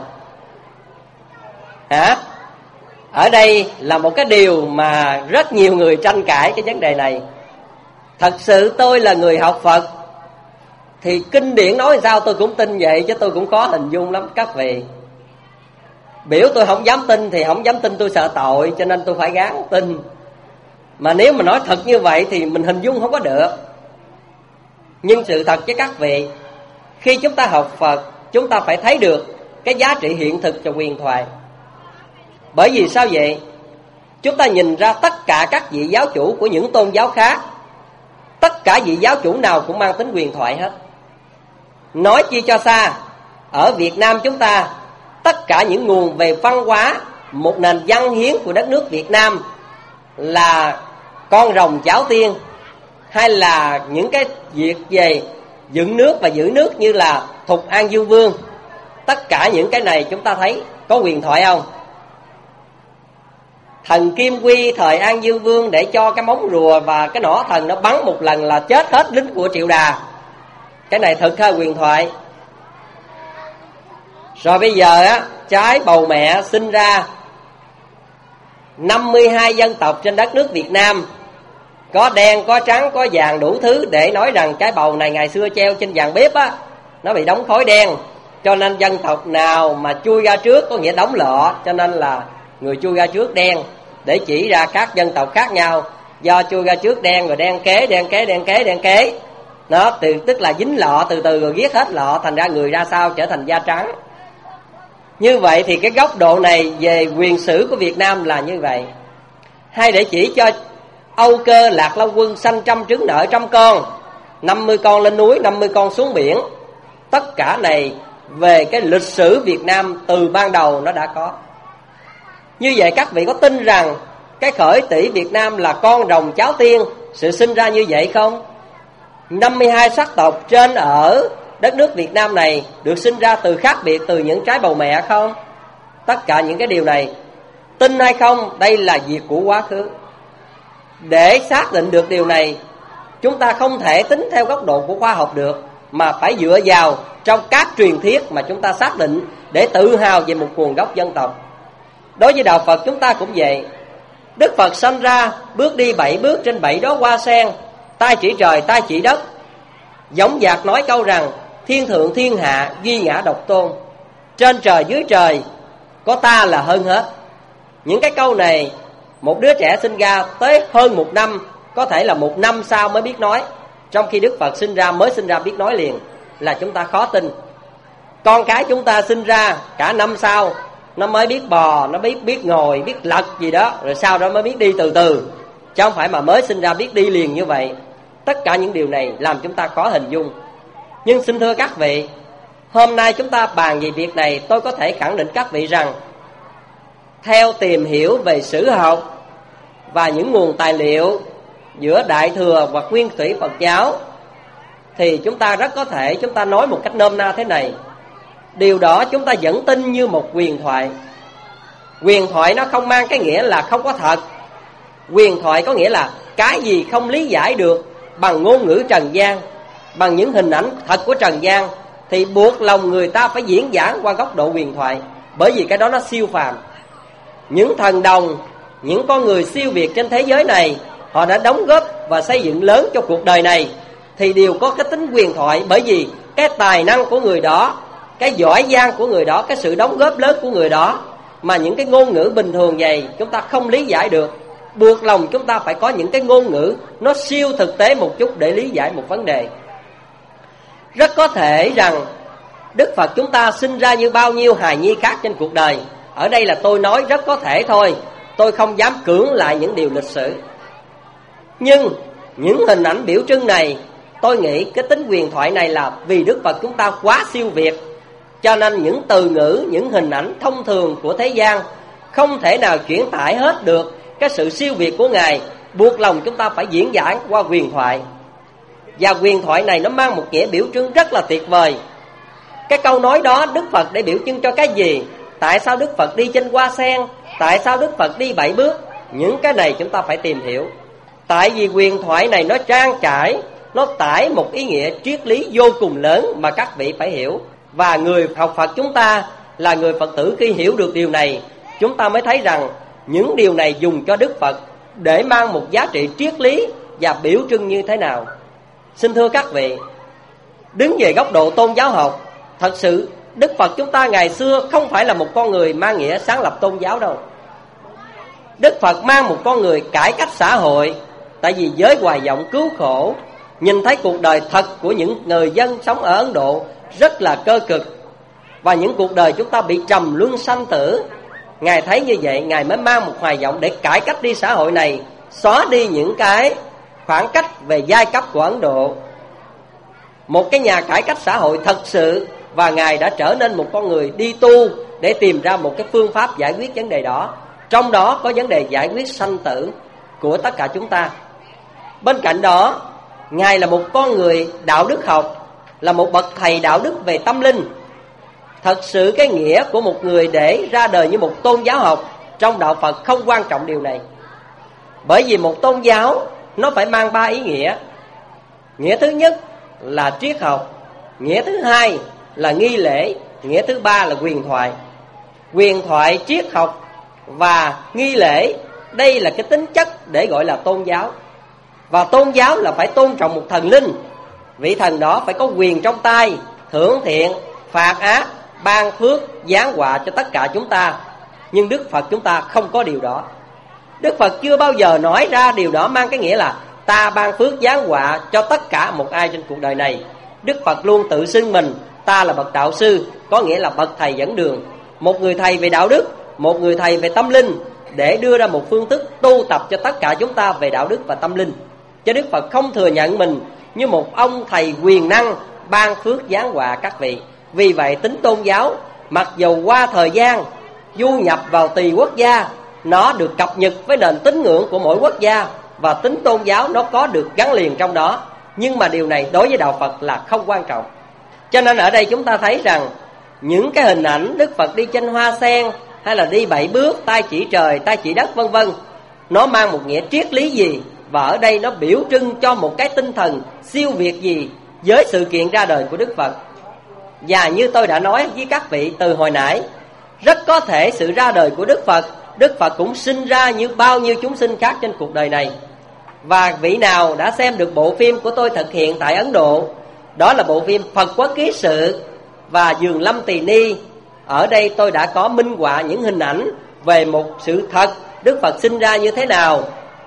Hả? Ở đây là một cái điều mà rất nhiều người tranh cãi cái vấn đề này. Thật sự tôi là người học Phật thì kinh điển nói sao tôi cũng tin vậy, chứ tôi cũng khó hình dung lắm các vị. Biểu tôi không dám tin thì không dám tin, tôi sợ tội, cho nên tôi phải gắng tin. Mà nếu mà nói thật như vậy thì mình hình dung không có được. Nhưng sự thật với các vị, khi chúng ta học Phật, chúng ta phải thấy được cái giá trị hiện thực và huyền thoại. Bởi vì sao vậy? Chúng ta nhìn ra tất cả các vị giáo chủ của những tôn giáo khác, tất cả vị giáo chủ nào cũng mang tính huyền thoại hết. Nói chi cho xa, ở Việt Nam chúng ta, tất cả những nguồn về văn hóa, một nền văn hiến của đất nước Việt Nam là con rồng cháu tiên, hay là những cái việc về dựng nước và giữ nước như là Thục An Dương Vương. Tất cả những cái này chúng ta thấy có huyền thoại không? Thần Kim Quy thời An Dương Vương để cho cái móng rùa và cái nỏ thần nó bắn một lần là chết hết lính của Triệu Đà. Cái này thật hay huyền thoại? Rồi bây giờ á, trái bầu mẹ sinh ra năm mươi hai dân tộc trên đất nước Việt Nam, có đen, có trắng, có vàng, đủ thứ, để nói rằng trái bầu này ngày xưa treo trên vàng bếp á, nó bị đóng khói đen, cho nên dân tộc nào mà chui ra trước có nghĩa đóng lọ, cho nên là người chui ra trước đen, để chỉ ra các dân tộc khác nhau. Do chui ra trước đen rồi đen kế, đen kế, đen kế, đen kế, nó từ tức là dính lọ từ từ rồi ghét hết lọ, thành ra người ra sau trở thành da trắng. Như vậy thì cái góc độ này về quyền sử của Việt Nam là như vậy. Hay để chỉ cho Âu Cơ Lạc Long Quân sanh trăm trứng nở trăm con, năm mươi con lên núi, năm mươi con xuống biển. Tất cả này về cái lịch sử Việt Nam từ ban đầu nó đã có. Như vậy các vị có tin rằng cái khởi tỷ Việt Nam là con rồng cháu tiên, sự sinh ra như vậy không? năm mươi hai sắc tộc trên ở đất nước Việt Nam này được sinh ra từ khác biệt từ những trái bầu mẹ không? Tất cả những cái điều này, tin hay không, đây là việc của quá khứ. Để xác định được điều này, chúng ta không thể tính theo góc độ của khoa học được, mà phải dựa vào trong các truyền thuyết mà chúng ta xác định để tự hào về một nguồn gốc dân tộc. Đối với đạo Phật chúng ta cũng vậy. Đức Phật sanh ra, bước đi bảy bước trên bảy đóa hoa sen, tay chỉ trời, tay chỉ đất, dõng dạc nói câu rằng thiên thượng thiên hạ, duy ngã độc tôn, trên trời dưới trời có ta là hơn hết. Những cái câu này một đứa trẻ sinh ra tới hơn một năm, có thể là một năm sau mới biết nói, trong khi Đức Phật sinh ra mới sinh ra biết nói liền, là chúng ta khó tin. Con cái chúng ta sinh ra cả năm sau nó mới biết bò, nó biết biết ngồi, biết lật gì đó, rồi sau đó mới biết đi từ từ, chứ không phải mà mới sinh ra biết đi liền như vậy. Tất cả những điều này làm chúng ta khó hình dung. Nhưng xin thưa các vị, hôm nay chúng ta bàn về việc này, tôi có thể khẳng định các vị rằng theo tìm hiểu về sử học và những nguồn tài liệu giữa Đại Thừa và Nguyên Thủy Phật giáo, thì chúng ta rất có thể chúng ta nói một cách nôm na thế này: điều đó chúng ta vẫn tin như một huyền thoại. Huyền thoại nó không mang cái nghĩa là không có thật. Huyền thoại có nghĩa là cái gì không lý giải được bằng ngôn ngữ trần gian, bằng những hình ảnh thật của trần gian, thì buộc lòng người ta phải diễn giải qua góc độ huyền thoại. Bởi vì cái đó nó siêu phàm. Những thần đồng, những con người siêu việt trên thế giới này, họ đã đóng góp và xây dựng lớn cho cuộc đời này, thì đều có cái tính huyền thoại. Bởi vì cái tài năng của người đó, cái giỏi giang của người đó, cái sự đóng góp lớn của người đó, mà những cái ngôn ngữ bình thường vậy chúng ta không lý giải được, buộc lòng chúng ta phải có những cái ngôn ngữ nó siêu thực tế một chút để lý giải một vấn đề. Rất có thể rằng Đức Phật chúng ta sinh ra như bao nhiêu hài nhi khác trên cuộc đời. Ở đây là tôi nói rất có thể thôi, tôi không dám cưỡng lại những điều lịch sử. Nhưng những hình ảnh biểu trưng này, tôi nghĩ cái tính huyền thoại này là vì Đức Phật chúng ta quá siêu việt, cho nên những từ ngữ, những hình ảnh thông thường của thế gian không thể nào chuyển tải hết được cái sự siêu việt của Ngài, buộc lòng chúng ta phải diễn giải qua huyền thoại. Và huyền thoại này nó mang một nghĩa biểu trưng rất là tuyệt vời. Cái câu nói đó Đức Phật để biểu trưng cho cái gì? Tại sao Đức Phật đi trên hoa sen? Tại sao Đức Phật đi bảy bước? Những cái này chúng ta phải tìm hiểu. Tại vì huyền thoại này nó trang trải, nó tải một ý nghĩa triết lý vô cùng lớn mà các vị phải hiểu. Và người học Phật chúng ta là người Phật tử, khi hiểu được điều này, chúng ta mới thấy rằng những điều này dùng cho Đức Phật để mang một giá trị triết lý và biểu trưng như thế nào. Xin thưa các vị, đứng về góc độ tôn giáo học, thật sự Đức Phật chúng ta ngày xưa không phải là một con người mang nghĩa sáng lập tôn giáo đâu. Đức Phật mang một con người cải cách xã hội. Tại vì với hoài vọng cứu khổ, nhìn thấy cuộc đời thật của những người dân sống ở Ấn Độ rất là cơ cực, và những cuộc đời chúng ta bị trầm luân sanh tử. Ngài thấy như vậy, Ngài mới mang một hoài vọng để cải cách đi xã hội này, xóa đi những cái khoảng cách về giai cấp của Ấn Độ. Một cái nhà cải cách xã hội thật sự, và Ngài đã trở nên một con người đi tu để tìm ra một cái phương pháp giải quyết vấn đề đó. Trong đó có vấn đề giải quyết sanh tử của tất cả chúng ta. Bên cạnh đó, Ngài là một con người đạo đức học, là một bậc thầy đạo đức về tâm linh. Thật sự cái nghĩa của một người để ra đời như một tôn giáo học trong đạo Phật không quan trọng điều này. Bởi vì một tôn giáo nó phải mang ba ý nghĩa. Nghĩa thứ nhất là triết học, nghĩa thứ hai là nghi lễ, nghĩa thứ ba là huyền thoại. Huyền thoại, triết học và nghi lễ, đây là cái tính chất để gọi là tôn giáo. Và tôn giáo là phải tôn trọng một thần linh. Vị thần đó phải có quyền trong tay, thưởng thiện, phạt ác, ban phước, giáng họa cho tất cả chúng ta. Nhưng Đức Phật chúng ta không có điều đó. Đức Phật chưa bao giờ nói ra điều đó mang cái nghĩa là ta ban phước giáng họa cho tất cả một ai trên cuộc đời này. Đức Phật luôn tự xưng mình ta là bậc đạo sư, có nghĩa là bậc thầy dẫn đường, một người thầy về đạo đức, một người thầy về tâm linh, để đưa ra một phương thức tu tập cho tất cả chúng ta về đạo đức và tâm linh. Chứ Đức Phật không thừa nhận mình như một ông thầy quyền năng ban phước giáng họa các vị. Vì vậy tính tôn giáo mặc dù qua thời gian du nhập vào tùy quốc gia, nó được cập nhật với nền tín ngưỡng của mỗi quốc gia, và tính tôn giáo nó có được gắn liền trong đó. Nhưng mà điều này đối với đạo Phật là không quan trọng. Cho nên ở đây chúng ta thấy rằng những cái hình ảnh Đức Phật đi trên hoa sen, hay là đi bảy bước, tay chỉ trời, tay chỉ đất vân vân, nó mang một nghĩa triết lý gì, và ở đây nó biểu trưng cho một cái tinh thần siêu việt gì với sự kiện ra đời của Đức Phật. Và như tôi đã nói với các vị từ hồi nãy, rất có thể sự ra đời của Đức Phật, Đức Phật cũng sinh ra như bao nhiêu chúng sinh khác trên cuộc đời này. Và vị nào đã xem được bộ phim của tôi thực hiện tại Ấn Độ, đó là bộ phim Phật Quốc Ký Sự và Giường Lâm Tỳ Ni. Ở đây tôi đã có minh họa những hình ảnh về một sự thật Đức Phật sinh ra như thế nào,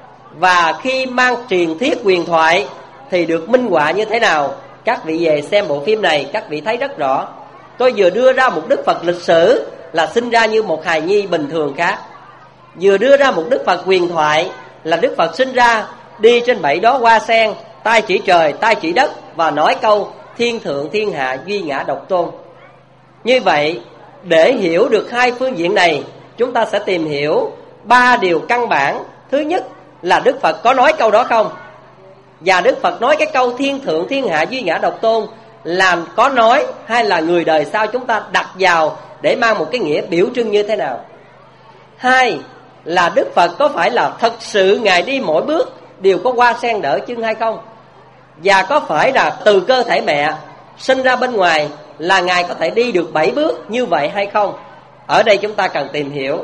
và khi mang truyền thuyết huyền thoại thì được minh họa như thế nào. Các vị về xem bộ phim này, các vị thấy rất rõ. Tôi vừa đưa ra một Đức Phật lịch sử là sinh ra như một hài nhi bình thường khác. Vừa đưa ra một Đức Phật huyền thoại là Đức Phật sinh ra đi trên bảy đóa hoa sen, tay chỉ trời, tay chỉ đất, và nói câu thiên thượng thiên hạ duy ngã độc tôn. Như vậy, để hiểu được hai phương diện này, chúng ta sẽ tìm hiểu ba điều căn bản. Thứ nhất là Đức Phật có nói câu đó không? Và Đức Phật nói cái câu thiên thượng thiên hạ duy ngã độc tôn là có nói hay là người đời sau chúng ta đặt vào để mang một cái nghĩa biểu trưng như thế nào? Hai là Đức Phật có phải là thật sự Ngài đi mỗi bước đều có hoa sen đỡ chân hay không? Và có phải là từ cơ thể mẹ sinh ra bên ngoài là Ngài có thể đi được bảy bước như vậy hay không? Ở đây chúng ta cần tìm hiểu.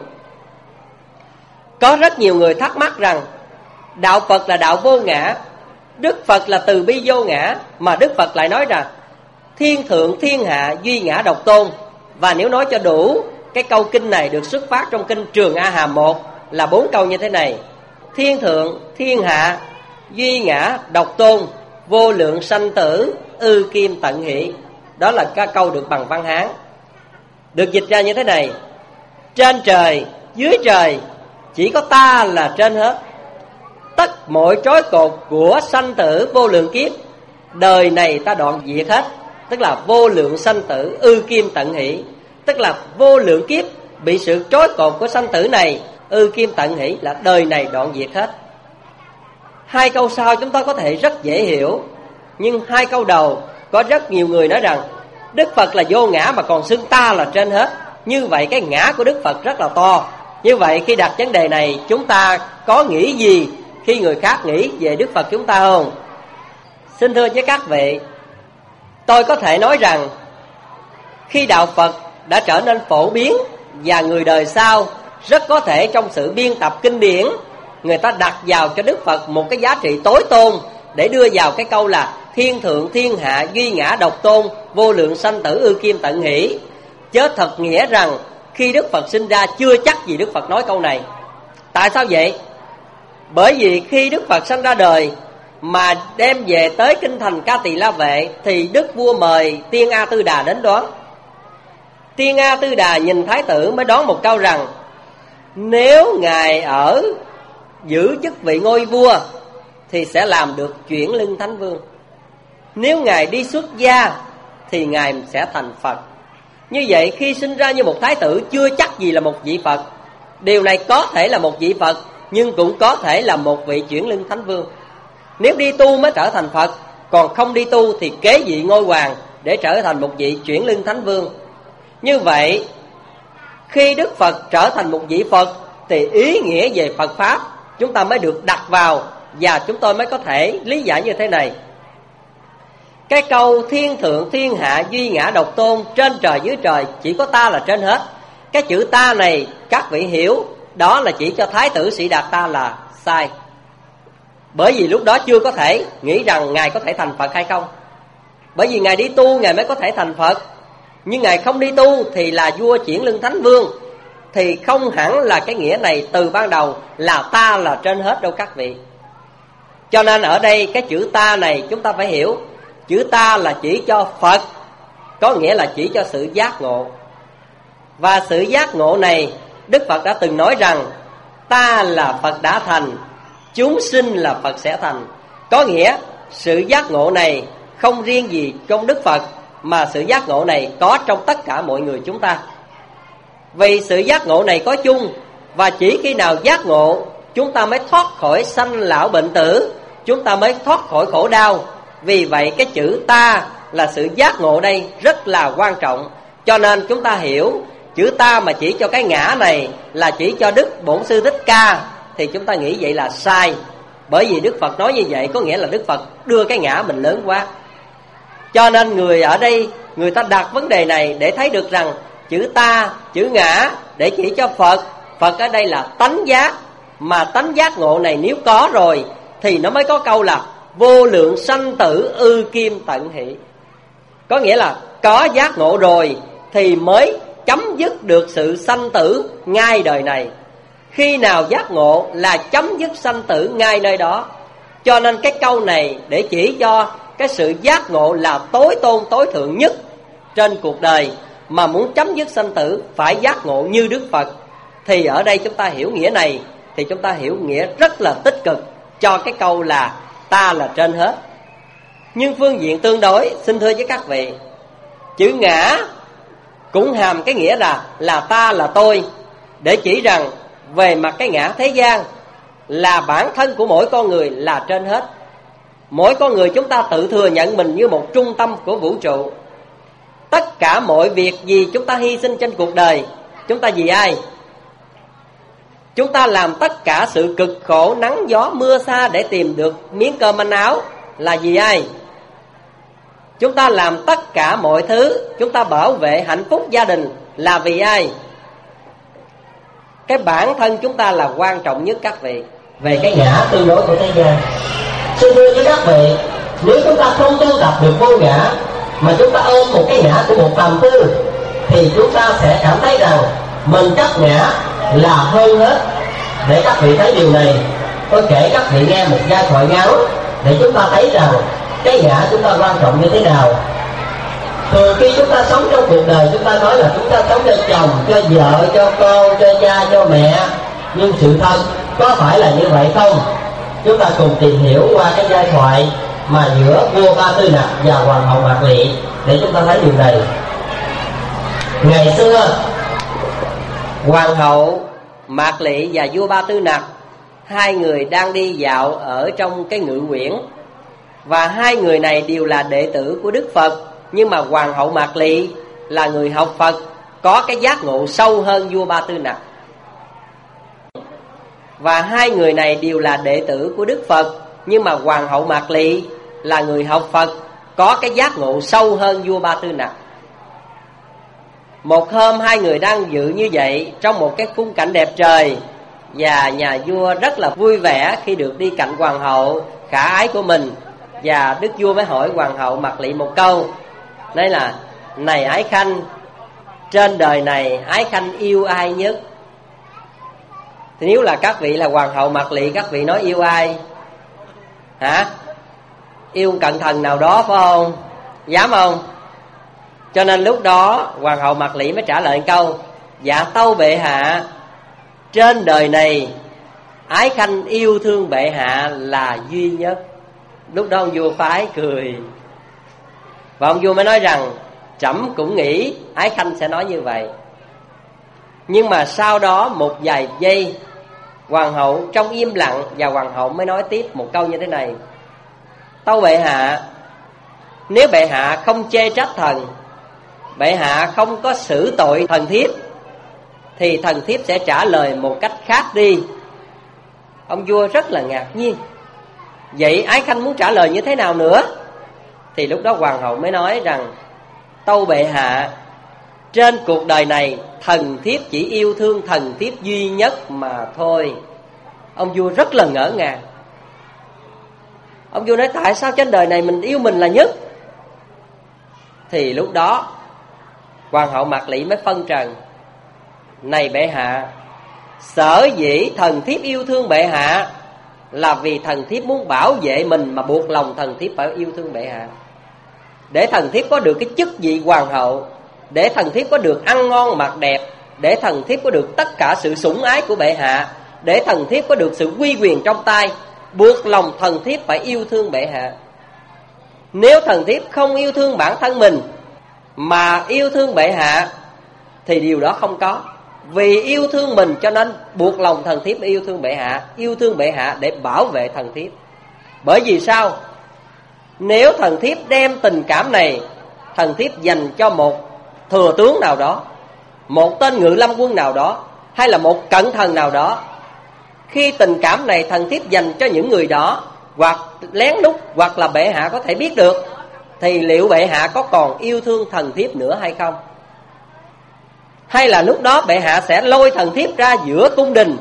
Có rất nhiều người thắc mắc rằng đạo Phật là đạo vô ngã, Đức Phật là từ bi vô ngã, mà Đức Phật lại nói rằng thiên thượng thiên hạ duy ngã độc tôn. Và nếu nói cho đủ, cái câu kinh này được xuất phát trong kinh Trường A Hàm một là bốn câu như thế này: thiên thượng thiên hạ duy ngã độc tôn, vô lượng sanh tử ư kim tận hỷ. Đó là các câu được bằng văn Hán, được dịch ra như thế này: trên trời dưới trời chỉ có ta là trên hết, tất mọi trói cột của sanh tử vô lượng kiếp, đời này ta đoạn diệt hết. Tức là vô lượng sanh tử ư kim tận hỷ, tức là vô lượng kiếp bị sự trói cột của sanh tử này, ư kim tận hỷ là đời này đoạn diệt hết. Hai câu sau chúng ta có thể rất dễ hiểu, nhưng hai câu đầu có rất nhiều người nói rằng Đức Phật là vô ngã mà còn xưng ta là trên hết. Như vậy cái ngã của Đức Phật rất là to. Như vậy khi đặt vấn đề này, chúng ta có nghĩ gì khi người khác nghĩ về Đức Phật chúng ta không? Xin thưa với các vị, tôi có thể nói rằng khi đạo Phật đã trở nên phổ biến và người đời sau rất có thể trong sự biên tập kinh điển, người ta đặt vào cho Đức Phật một cái giá trị tối tôn để đưa vào cái câu là thiên thượng thiên hạ duy ngã độc tôn, vô lượng sanh tử ư kim tận hỷ. Chớ thật nghĩa rằng khi Đức Phật sinh ra chưa chắc gì Đức Phật nói câu này. Tại sao vậy? Bởi vì khi Đức Phật sinh ra đời mà đem về tới kinh thành Ca Tỳ La Vệ thì Đức vua mời Tiên A Tư Đà đến đón. Tiên A Tư Đà nhìn Thái tử mới đón một câu rằng nếu Ngài ở giữ chức vị ngôi vua thì sẽ làm được chuyển lưng Thánh Vương, nếu Ngài đi xuất gia thì Ngài sẽ thành Phật. Như vậy khi sinh ra như một thái tử chưa chắc gì là một vị Phật. Điều này có thể là một vị Phật, nhưng cũng có thể là một vị chuyển lưng Thánh Vương. Nếu đi tu mới trở thành Phật, còn không đi tu thì kế vị ngôi hoàng để trở thành một vị chuyển lưng Thánh Vương. Như vậy khi Đức Phật trở thành một vị Phật thì ý nghĩa về Phật Pháp chúng ta mới được đặt vào, và chúng tôi mới có thể lý giải như thế này. Cái câu thiên thượng thiên hạ duy ngã độc tôn, trên trời dưới trời chỉ có ta là trên hết, cái chữ ta này các vị hiểu đó là chỉ cho Thái tử Sĩ Đạt Ta là sai. Bởi vì lúc đó chưa có thể nghĩ rằng Ngài có thể thành Phật hay không. Bởi vì Ngài đi tu Ngài mới có thể thành Phật. Nhưng Ngài không đi tu thì là vua chuyển lưng Thánh Vương, thì không hẳn là cái nghĩa này từ ban đầu là ta là trên hết đâu các vị. Cho nên ở đây cái chữ ta này chúng ta phải hiểu, chữ ta là chỉ cho Phật, có nghĩa là chỉ cho sự giác ngộ. Và sự giác ngộ này Đức Phật đã từng nói rằng ta là Phật đã thành, chúng sinh là Phật sẽ thành. Có nghĩa sự giác ngộ này không riêng gì trong Đức Phật, mà sự giác ngộ này có trong tất cả mọi người chúng ta. Vì sự giác ngộ này có chung, và chỉ khi nào giác ngộ chúng ta mới thoát khỏi sanh lão bệnh tử, chúng ta mới thoát khỏi khổ đau. Vì vậy cái chữ ta là sự giác ngộ đây rất là quan trọng. Cho nên chúng ta hiểu chữ ta mà chỉ cho cái ngã này là chỉ cho Đức Bổn Sư Thích Ca thì chúng ta nghĩ vậy là sai. Bởi vì Đức Phật nói như vậy có nghĩa là Đức Phật đưa cái ngã mình lớn quá. Cho nên người ở đây người ta đặt vấn đề này để thấy được rằng chữ ta, chữ ngã để chỉ cho Phật. Phật ở đây là tánh giác, mà tánh giác ngộ này nếu có rồi thì nó mới có câu là vô lượng sanh tử ư kim tận hỷ. Có nghĩa là có giác ngộ rồi thì mới chấm dứt được sự sanh tử ngay đời này. Khi nào giác ngộ là chấm dứt sanh tử ngay nơi đó. Cho nên cái câu này để chỉ cho cái sự giác ngộ là tối tôn tối thượng nhất trên cuộc đời, mà muốn chấm dứt sanh tử phải giác ngộ như Đức Phật. Thì ở đây chúng ta hiểu nghĩa này, thì chúng ta hiểu nghĩa rất là tích cực cho cái câu là ta là trên hết. Nhưng phương diện tương đối, xin thưa với các vị, chữ ngã cũng hàm cái nghĩa là là ta là tôi, để chỉ rằng về mặt cái ngã thế gian là bản thân của mỗi con người là trên hết. Mỗi con người chúng ta tự thừa nhận mình như một trung tâm của vũ trụ. Tất cả mọi việc gì chúng ta hy sinh trên cuộc đời, chúng ta vì ai? Chúng ta làm tất cả sự cực khổ nắng gió mưa sa để tìm được miếng cơm manh áo là vì ai? Chúng ta làm tất cả mọi thứ, chúng ta bảo vệ hạnh phúc gia đình là vì ai? Cái bản thân chúng ta là quan trọng nhất các vị. Về cái ngã tương đối của thế gian, xin thưa với các vị, nếu chúng ta không tu tập được vô ngã mà chúng ta ôm một cái ngã của một phàm tư, thì chúng ta sẽ cảm thấy rằng mình chấp ngã là hơn hết. Để các vị thấy điều này, tôi kể các vị nghe một giai thoại ngắn để chúng ta thấy rằng cái ngã chúng ta quan trọng như thế nào. Thường khi chúng ta sống trong cuộc đời, chúng ta nói là chúng ta sống cho chồng, cho vợ, cho con, cho cha, cho mẹ. Nhưng sự thật có phải là như vậy không? Chúng ta cùng tìm hiểu qua cái giai thoại mà giữa vua Ba Tư Nặc và hoàng hậu Mạc Lị để chúng ta thấy điều này. Ngày xưa, hoàng hậu Mạc Lị và vua Ba Tư Nặc, hai người đang đi dạo ở trong cái ngự uyển, và hai người này đều là đệ tử của Đức Phật. Nhưng mà hoàng hậu Mạc Lị là người học Phật, có cái giác ngộ sâu hơn vua Ba Tư Nặc. Và hai người này đều là đệ tử của Đức Phật, nhưng mà hoàng hậu Mạc Lị là người học Phật, có cái giác ngộ sâu hơn vua Ba Tư Nặc. Một hôm hai người đang dự như vậy trong một cái khung cảnh đẹp trời, và nhà vua rất là vui vẻ khi được đi cạnh hoàng hậu khả ái của mình. Và đức vua mới hỏi hoàng hậu Mạc Lị một câu, nói là: này Ái Khanh, trên đời này Ái Khanh yêu ai nhất? Thì nếu là các vị là hoàng hậu Mạc Lị, các vị nói yêu ai? Hả? Yêu cận thần nào đó phải không? Dám không? Cho nên lúc đó hoàng hậu Mạc Lị mới trả lời câu: dạ tâu bệ hạ, trên đời này Ái Khanh yêu thương bệ hạ là duy nhất. Lúc đó ông vua phái cười, và ông vua mới nói rằng trẫm cũng nghĩ Ái Khanh sẽ nói như vậy. Nhưng mà sau đó một vài giây, hoàng hậu trong im lặng, và hoàng hậu mới nói tiếp một câu như thế này: tâu bệ hạ, nếu bệ hạ không chê trách thần, bệ hạ không có xử tội thần thiếp, thì thần thiếp sẽ trả lời một cách khác đi. Ông vua rất là ngạc nhiên, vậy Ái Khanh muốn trả lời như thế nào nữa? Thì lúc đó hoàng hậu mới nói rằng: tâu bệ hạ, trên cuộc đời này thần thiếp chỉ yêu thương thần thiếp duy nhất mà thôi. Ông vua rất là ngỡ ngàng. Ông vua nói: tại sao trên đời này mình yêu mình là nhất? Thì lúc đó hoàng hậu Mạc Lị mới phân trần: này bệ hạ, sở dĩ thần thiếp yêu thương bệ hạ là vì thần thiếp muốn bảo vệ mình mà buộc lòng thần thiếp phải yêu thương bệ hạ, để thần thiếp có được cái chức vị hoàng hậu, để thần thiếp có được ăn ngon mặc đẹp, để thần thiếp có được tất cả sự sủng ái của bệ hạ, để thần thiếp có được sự uy quyền trong tay, buộc lòng thần thiếp phải yêu thương bệ hạ. Nếu thần thiếp không yêu thương bản thân mình mà yêu thương bệ hạ thì điều đó không có. Vì yêu thương mình cho nên buộc lòng thần thiếp yêu thương bệ hạ, yêu thương bệ hạ để bảo vệ thần thiếp. Bởi vì sao? Nếu thần thiếp đem tình cảm này thần thiếp dành cho một thừa tướng nào đó, một tên ngự lâm quân nào đó, hay là một cận thần nào đó, khi tình cảm này thần thiếp dành cho những người đó, hoặc lén lút, hoặc là bệ hạ có thể biết được, thì liệu bệ hạ có còn yêu thương thần thiếp nữa hay không? Hay là lúc đó bệ hạ sẽ lôi thần thiếp ra giữa cung đình,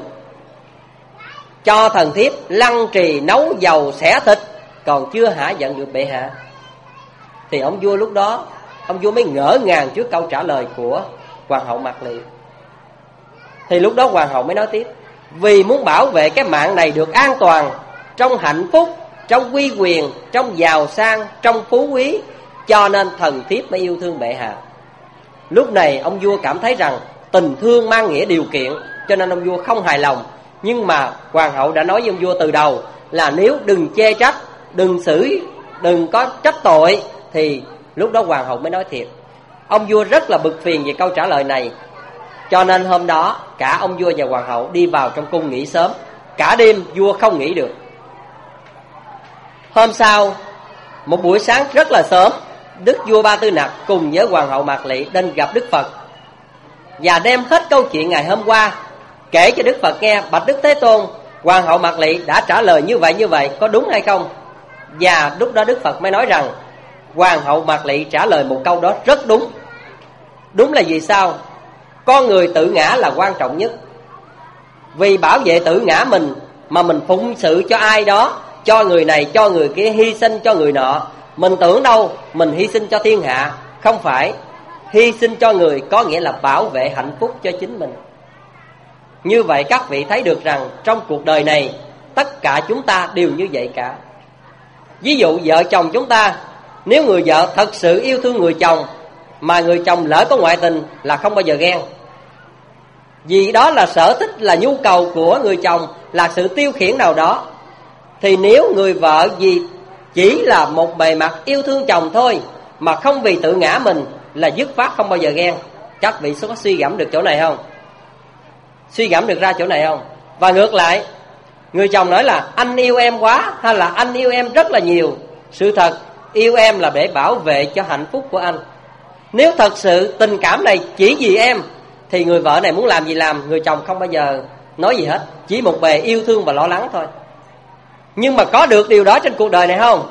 cho thần thiếp lăng trì nấu dầu xẻ thịt, còn chưa hả giận được bệ hạ? Thì ông vua lúc đó, ông vua mới ngỡ ngàng trước câu trả lời của hoàng hậu Mạc Lị. Thì lúc đó hoàng hậu mới nói tiếp: vì muốn bảo vệ cái mạng này được an toàn, trong hạnh phúc, trong uy quyền, trong giàu sang, trong phú quý, cho nên thần thiếp mới yêu thương bệ hạ. Lúc này ông vua cảm thấy rằng tình thương mang nghĩa điều kiện, cho nên ông vua không hài lòng. Nhưng mà hoàng hậu đã nói với ông vua từ đầu là nếu đừng chê trách, đừng xử, đừng có trách tội, thì lúc đó hoàng hậu mới nói thiệt. Ông vua rất là bực phiền về câu trả lời này, cho nên hôm đó cả ông vua và hoàng hậu đi vào trong cung nghỉ sớm. Cả đêm vua không nghỉ được. Hôm sau, một buổi sáng rất là sớm, đức vua Ba Tư Nặc cùng với hoàng hậu Mạc Lị đến gặp Đức Phật và đem hết câu chuyện ngày hôm qua kể cho Đức Phật nghe. Bạch Đức Thế Tôn, hoàng hậu Mạc Lị đã trả lời như vậy như vậy, có đúng hay không? Và lúc đó Đức Phật mới nói rằng hoàng hậu Mạc Lị trả lời một câu đó rất đúng. Đúng là vì sao? Con người tự ngã là quan trọng nhất. Vì bảo vệ tự ngã mình mà mình phụng sự cho ai đó, cho người này, cho người kia, hy sinh cho người nọ. Mình tưởng đâu mình hy sinh cho thiên hạ. Không phải. Hy sinh cho người có nghĩa là bảo vệ hạnh phúc cho chính mình. Như vậy các vị thấy được rằng trong cuộc đời này tất cả chúng ta đều như vậy cả. Ví dụ vợ chồng chúng ta, nếu người vợ thật sự yêu thương người chồng mà người chồng lỡ có ngoại tình là không bao giờ ghen. Vì đó là sở thích, là nhu cầu của người chồng, là sự tiêu khiển nào đó. Thì nếu người vợ vì chỉ là một bề mặt yêu thương chồng thôi mà không vì tự ngã mình là dứt khoát không bao giờ ghen. Các vị có suy gẫm được chỗ này không? Suy gẫm được ra chỗ này không? Và ngược lại, người chồng nói là anh yêu em quá, hay là anh yêu em rất là nhiều. Sự thật, yêu em là để bảo vệ cho hạnh phúc của anh. Nếu thật sự tình cảm này chỉ vì em thì người vợ này muốn làm gì làm, người chồng không bao giờ nói gì hết, chỉ một bề yêu thương và lo lắng thôi. Nhưng mà có được điều đó trên cuộc đời này không?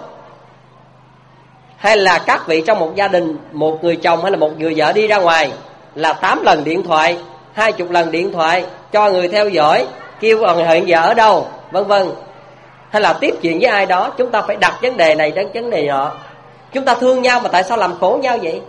Hay là các vị trong một gia đình, một người chồng hay là một người vợ đi ra ngoài là tám lần điện thoại, hai chục lần điện thoại cho người theo dõi, kêu hiện giờ ở đâu, vân vân. Hay là tiếp chuyện với ai đó, chúng ta phải đặt vấn đề này đến vấn đề nọ. Chúng ta thương nhau mà tại sao làm khổ nhau vậy?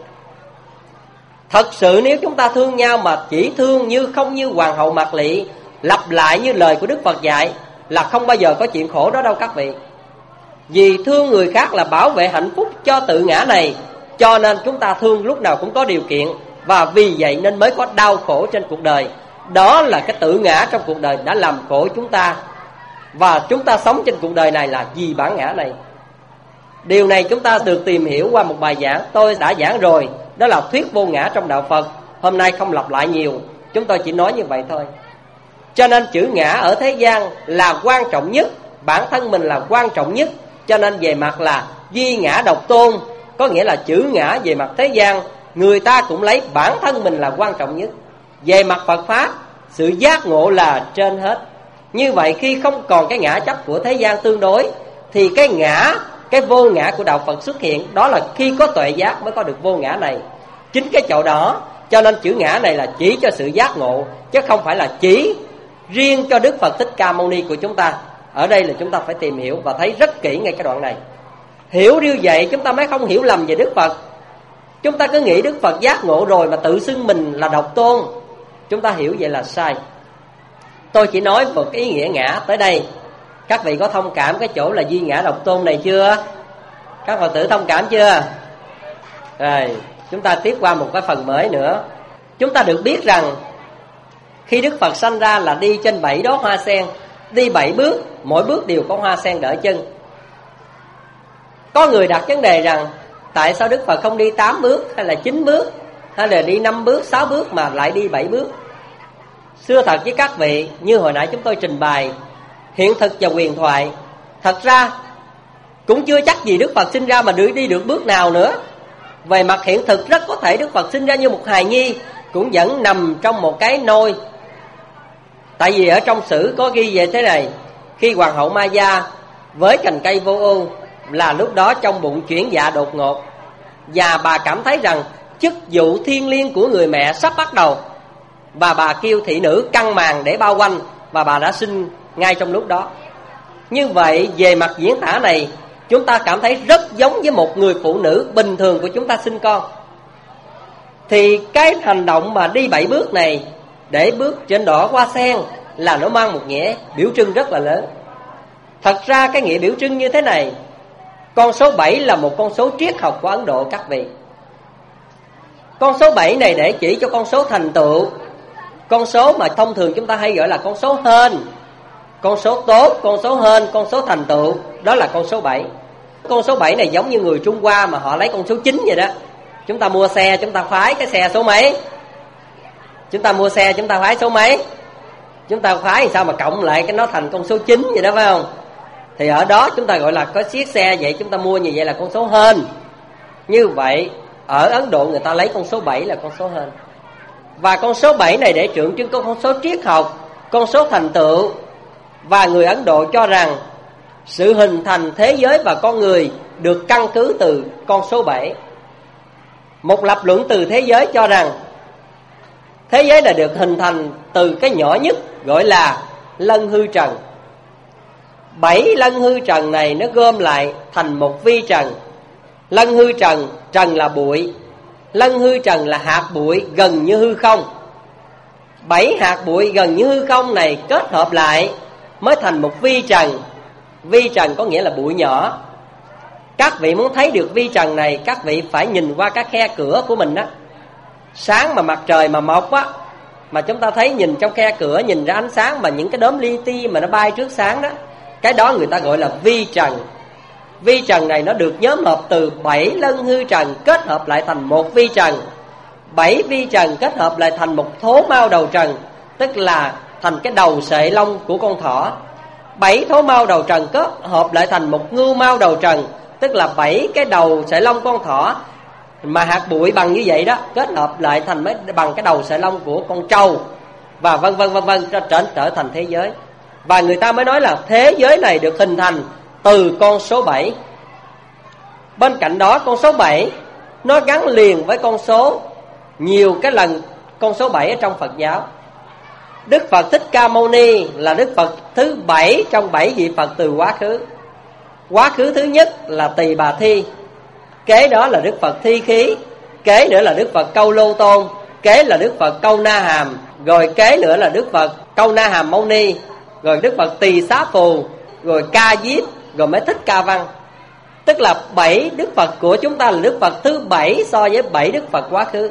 Thật sự nếu chúng ta thương nhau mà chỉ thương như không như hoàng hậu Mạc Lị, lặp lại như lời của Đức Phật dạy, là không bao giờ có chuyện khổ đó đâu các vị. Vì thương người khác là bảo vệ hạnh phúc cho tự ngã này, cho nên chúng ta thương lúc nào cũng có điều kiện. Và vì vậy nên mới có đau khổ trên cuộc đời. Đó là cái tự ngã trong cuộc đời đã làm khổ chúng ta. Và chúng ta sống trên cuộc đời này là vì bản ngã này. Điều này chúng ta được tìm hiểu qua một bài giảng tôi đã giảng rồi, đó là thuyết vô ngã trong đạo Phật. Hôm nay không lặp lại nhiều, chúng tôi chỉ nói như vậy thôi. Cho nên chữ ngã ở thế gian là quan trọng nhất, bản thân mình là quan trọng nhất. Cho nên về mặt là duy ngã độc tôn, có nghĩa là chữ ngã về mặt thế gian, người ta cũng lấy bản thân mình là quan trọng nhất. Về mặt Phật Pháp, sự giác ngộ là trên hết. Như vậy khi không còn cái ngã chấp của thế gian tương đối, thì cái ngã, cái vô ngã của đạo Phật xuất hiện. Đó là khi có tuệ giác mới có được vô ngã này. Chính cái chỗ đó, cho nên chữ ngã này là chỉ cho sự giác ngộ, chứ không phải là chỉ riêng cho Đức Phật Thích Ca Mâu Ni của chúng ta. Ở đây là chúng ta phải tìm hiểu và thấy rất kỹ ngay cái đoạn này. Hiểu như vậy chúng ta mới không hiểu lầm về Đức Phật. Chúng ta cứ nghĩ Đức Phật giác ngộ rồi mà tự xưng mình là độc tôn. Chúng ta hiểu vậy là sai. Tôi chỉ nói một cái ý nghĩa ngã tới đây. Các vị có thông cảm cái chỗ là duy ngã độc tôn này chưa? Các Phật tử thông cảm chưa? Rồi, chúng ta tiếp qua một cái phần mới nữa. Chúng ta được biết rằng khi Đức Phật sanh ra là đi trên bảy đóa hoa sen, đi bảy bước, mỗi bước đều có hoa sen đỡ chân. Có người đặt vấn đề rằng tại sao Đức Phật không đi tám bước hay là chín bước, hay là đi năm bước, sáu bước mà lại đi bảy bước? Xưa thật với các vị, như hồi nãy chúng tôi trình bày, hiện thực và huyền thoại, thật ra cũng chưa chắc gì Đức Phật sinh ra mà đi được bước nào nữa. Về mặt hiện thực rất có thể Đức Phật sinh ra như một hài nhi, cũng vẫn nằm trong một cái nôi. Tại vì ở trong sử có ghi về thế này: khi hoàng hậu Maya với cành cây vô ưu, là lúc đó trong bụng chuyển dạ đột ngột, và bà cảm thấy rằng chức vụ thiêng liêng của người mẹ sắp bắt đầu, và bà kêu thị nữ căng màn để bao quanh, và bà đã sinh ngay trong lúc đó. Như vậy về mặt diễn tả này, chúng ta cảm thấy rất giống với một người phụ nữ bình thường của chúng ta sinh con. Thì cái hành động mà đi bảy bước này để bước trên đỏ hoa sen là nó mang một nghĩa biểu trưng rất là lớn. Thật ra cái nghĩa biểu trưng như thế này, con số bảy là một con số triết học của Ấn Độ các vị. Con số bảy này để chỉ cho con số thành tựu, con số mà thông thường chúng ta hay gọi là con số hên, con số tốt, con số hên, con số thành tựu, đó là con số bảy. Con số bảy này giống như người Trung Hoa mà họ lấy con số chín vậy đó. Chúng ta mua xe, chúng ta phái cái xe số mấy? Chúng ta mua xe, chúng ta phái số mấy? Chúng ta phái sao mà cộng lại cái nó thành con số chín vậy đó, phải không? Thì ở đó chúng ta gọi là có chiếc xe vậy, chúng ta mua như vậy là con số hên. Như vậy ở Ấn Độ người ta lấy con số bảy là con số hên. Và con số bảy này để tượng trưng con số triết học, con số thành tựu. Và người Ấn Độ cho rằng sự hình thành thế giới và con người được căn cứ từ con số bảy. Một lập luận từ thế giới cho rằng thế giới là được hình thành từ cái nhỏ nhất gọi là lân hư trần. Bảy lân hư trần này nó gom lại thành một vi trần. Lân hư trần, trần là bụi, lân hư trần là hạt bụi gần như hư không. Bảy hạt bụi gần như hư không này kết hợp lại mới thành một vi trần. Vi trần có nghĩa là bụi nhỏ. Các vị muốn thấy được vi trần này, các vị phải nhìn qua các khe cửa của mình đó. Sáng mà mặt trời mà mọc á, mà chúng ta thấy nhìn trong khe cửa, nhìn ra ánh sáng mà những cái đốm li ti mà nó bay trước sáng đó, cái đó người ta gọi là vi trần. Vi trần này nó được nhóm hợp từ bảy lân hư trần kết hợp lại thành một vi trần. Bảy vi trần kết hợp lại thành một thố mao đầu trần, tức là thành cái đầu sợi lông của con thỏ. Bảy thố mao đầu trần kết hợp lại thành một ngưu mao đầu trần, tức là bảy cái đầu sợi lông con thỏ mà hạt bụi bằng như vậy đó, kết hợp lại thành mấy bằng cái đầu sợi lông của con trâu, và vân vân vân vân trở trở thành thế giới. Và người ta mới nói là thế giới này được hình thành từ con số bảy. Bên cạnh đó con số bảy nó gắn liền với con số nhiều cái lần con số bảy ở trong Phật giáo. Đức Phật Thích Ca Mâu Ni là Đức Phật thứ bảy trong bảy vị Phật từ quá khứ. Quá khứ thứ nhất là Tỳ Bà Thi, kế đó là Đức Phật Thi Khí, kế nữa là Đức Phật Câu Lô Tôn, kế là Đức Phật Câu Na Hàm, rồi kế nữa là Đức Phật Câu Na Hàm Mâu Ni, rồi Đức Phật Tỳ Xá Phù, rồi Ca Diếp, rồi mới Thích Ca Văn. Tức là bảy Đức Phật của chúng ta là Đức Phật thứ bảy so với bảy Đức Phật quá khứ.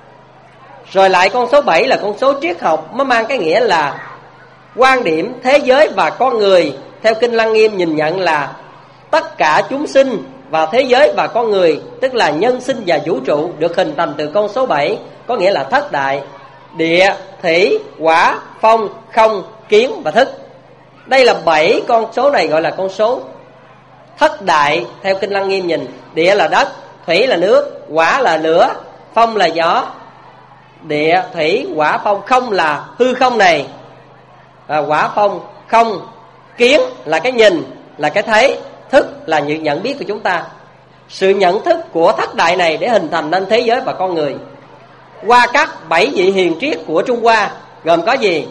Rồi lại con số bảy là con số triết học, mới mang cái nghĩa là quan điểm thế giới và con người. Theo Kinh Lăng Nghiêm nhìn nhận là tất cả chúng sinh và thế giới và con người, tức là nhân sinh và vũ trụ, được hình thành từ con số bảy, có nghĩa là thất đại: địa, thủy, hỏa, phong, không, kiến và thức. Đây là bảy con số này gọi là con số thất đại. Theo Kinh Lăng Nghiêm nhìn, địa là đất, thủy là nước, hỏa là lửa, phong là gió. Địa, thủy, hỏa, phong, không là hư không này, à, hỏa, phong, không. Kiến là cái nhìn, là cái thấy. Thức là những nhận biết của chúng ta. Sự nhận thức của thất đại này để hình thành nên thế giới và con người. Qua các bảy vị hiền triết của Trung Hoa gồm có gì?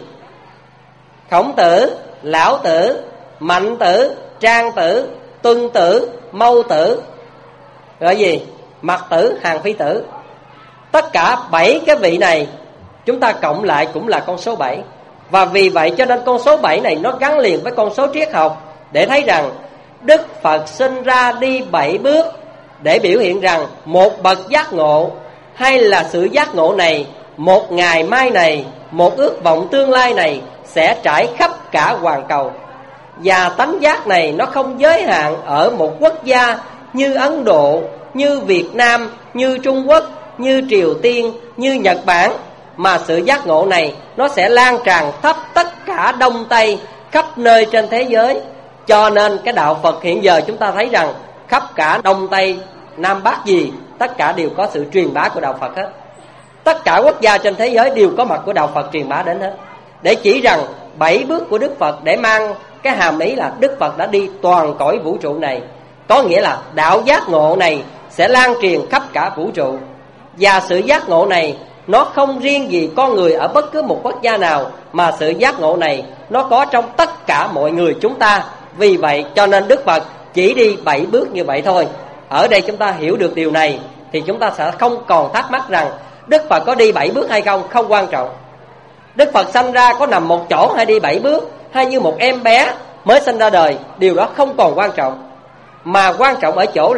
Khổng Tử, Lão Tử, Mạnh Tử, Trang Tử, Tuân Tử, Mâu Tử, rồi gì? Mật Tử, Hàng Phi Tử. Tất cả bảy cái vị này chúng ta cộng lại cũng là con số bảy. Và vì vậy cho nên con số bảy này nó gắn liền với con số triết học, để thấy rằng Đức Phật sinh ra đi bảy bước để biểu hiện rằng một bậc giác ngộ, hay là sự giác ngộ này, một ngày mai này, một ước vọng tương lai này sẽ trải khắp cả hoàn cầu. Và tánh giác này nó không giới hạn ở một quốc gia như Ấn Độ, như Việt Nam, như Trung Quốc, như Triều Tiên, như Nhật Bản, mà sự giác ngộ này nó sẽ lan tràn khắp tất cả Đông Tây, khắp nơi trên thế giới. Cho nên cái đạo Phật hiện giờ chúng ta thấy rằng khắp cả Đông Tây, Nam Bắc gì, tất cả đều có sự truyền bá của đạo Phật hết. Tất cả quốc gia trên thế giới đều có mặt của đạo Phật truyền bá đến hết, để chỉ rằng bảy bước của Đức Phật để mang cái hàm ý là Đức Phật đã đi toàn cõi vũ trụ này. Có nghĩa là đạo giác ngộ này sẽ lan truyền khắp cả vũ trụ. Và sự giác ngộ này nó không riêng gì con người ở bất cứ một quốc gia nào, mà sự giác ngộ này nó có trong tất cả mọi người chúng ta. Vì vậy cho nên Đức Phật chỉ đi bảy bước như vậy thôi. Ở đây chúng ta hiểu được điều này thì chúng ta sẽ không còn thắc mắc rằng Đức Phật có đi bảy bước hay không, không quan trọng. Đức Phật sanh ra có nằm một chỗ hay đi bảy bước, hay như một em bé mới sinh ra đời, điều đó không còn quan trọng. Mà quan trọng ở chỗ là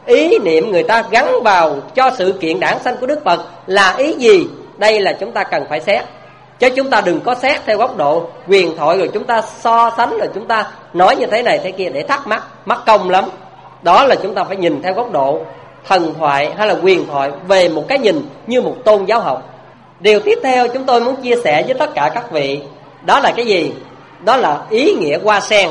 ý niệm người ta gắn vào cho sự kiện đản sanh của Đức Phật là ý gì? Đây là chúng ta cần phải xét. Chứ chúng ta đừng có xét theo góc độ huyền thoại, rồi chúng ta so sánh, rồi chúng ta nói như thế này thế kia để thắc mắc, mắc công lắm. Đó là chúng ta phải nhìn theo góc độ thần thoại hay là huyền thoại, về một cái nhìn như một tôn giáo học. Điều tiếp theo chúng tôi muốn chia sẻ với tất cả các vị, đó là cái gì? Đó là ý nghĩa hoa sen.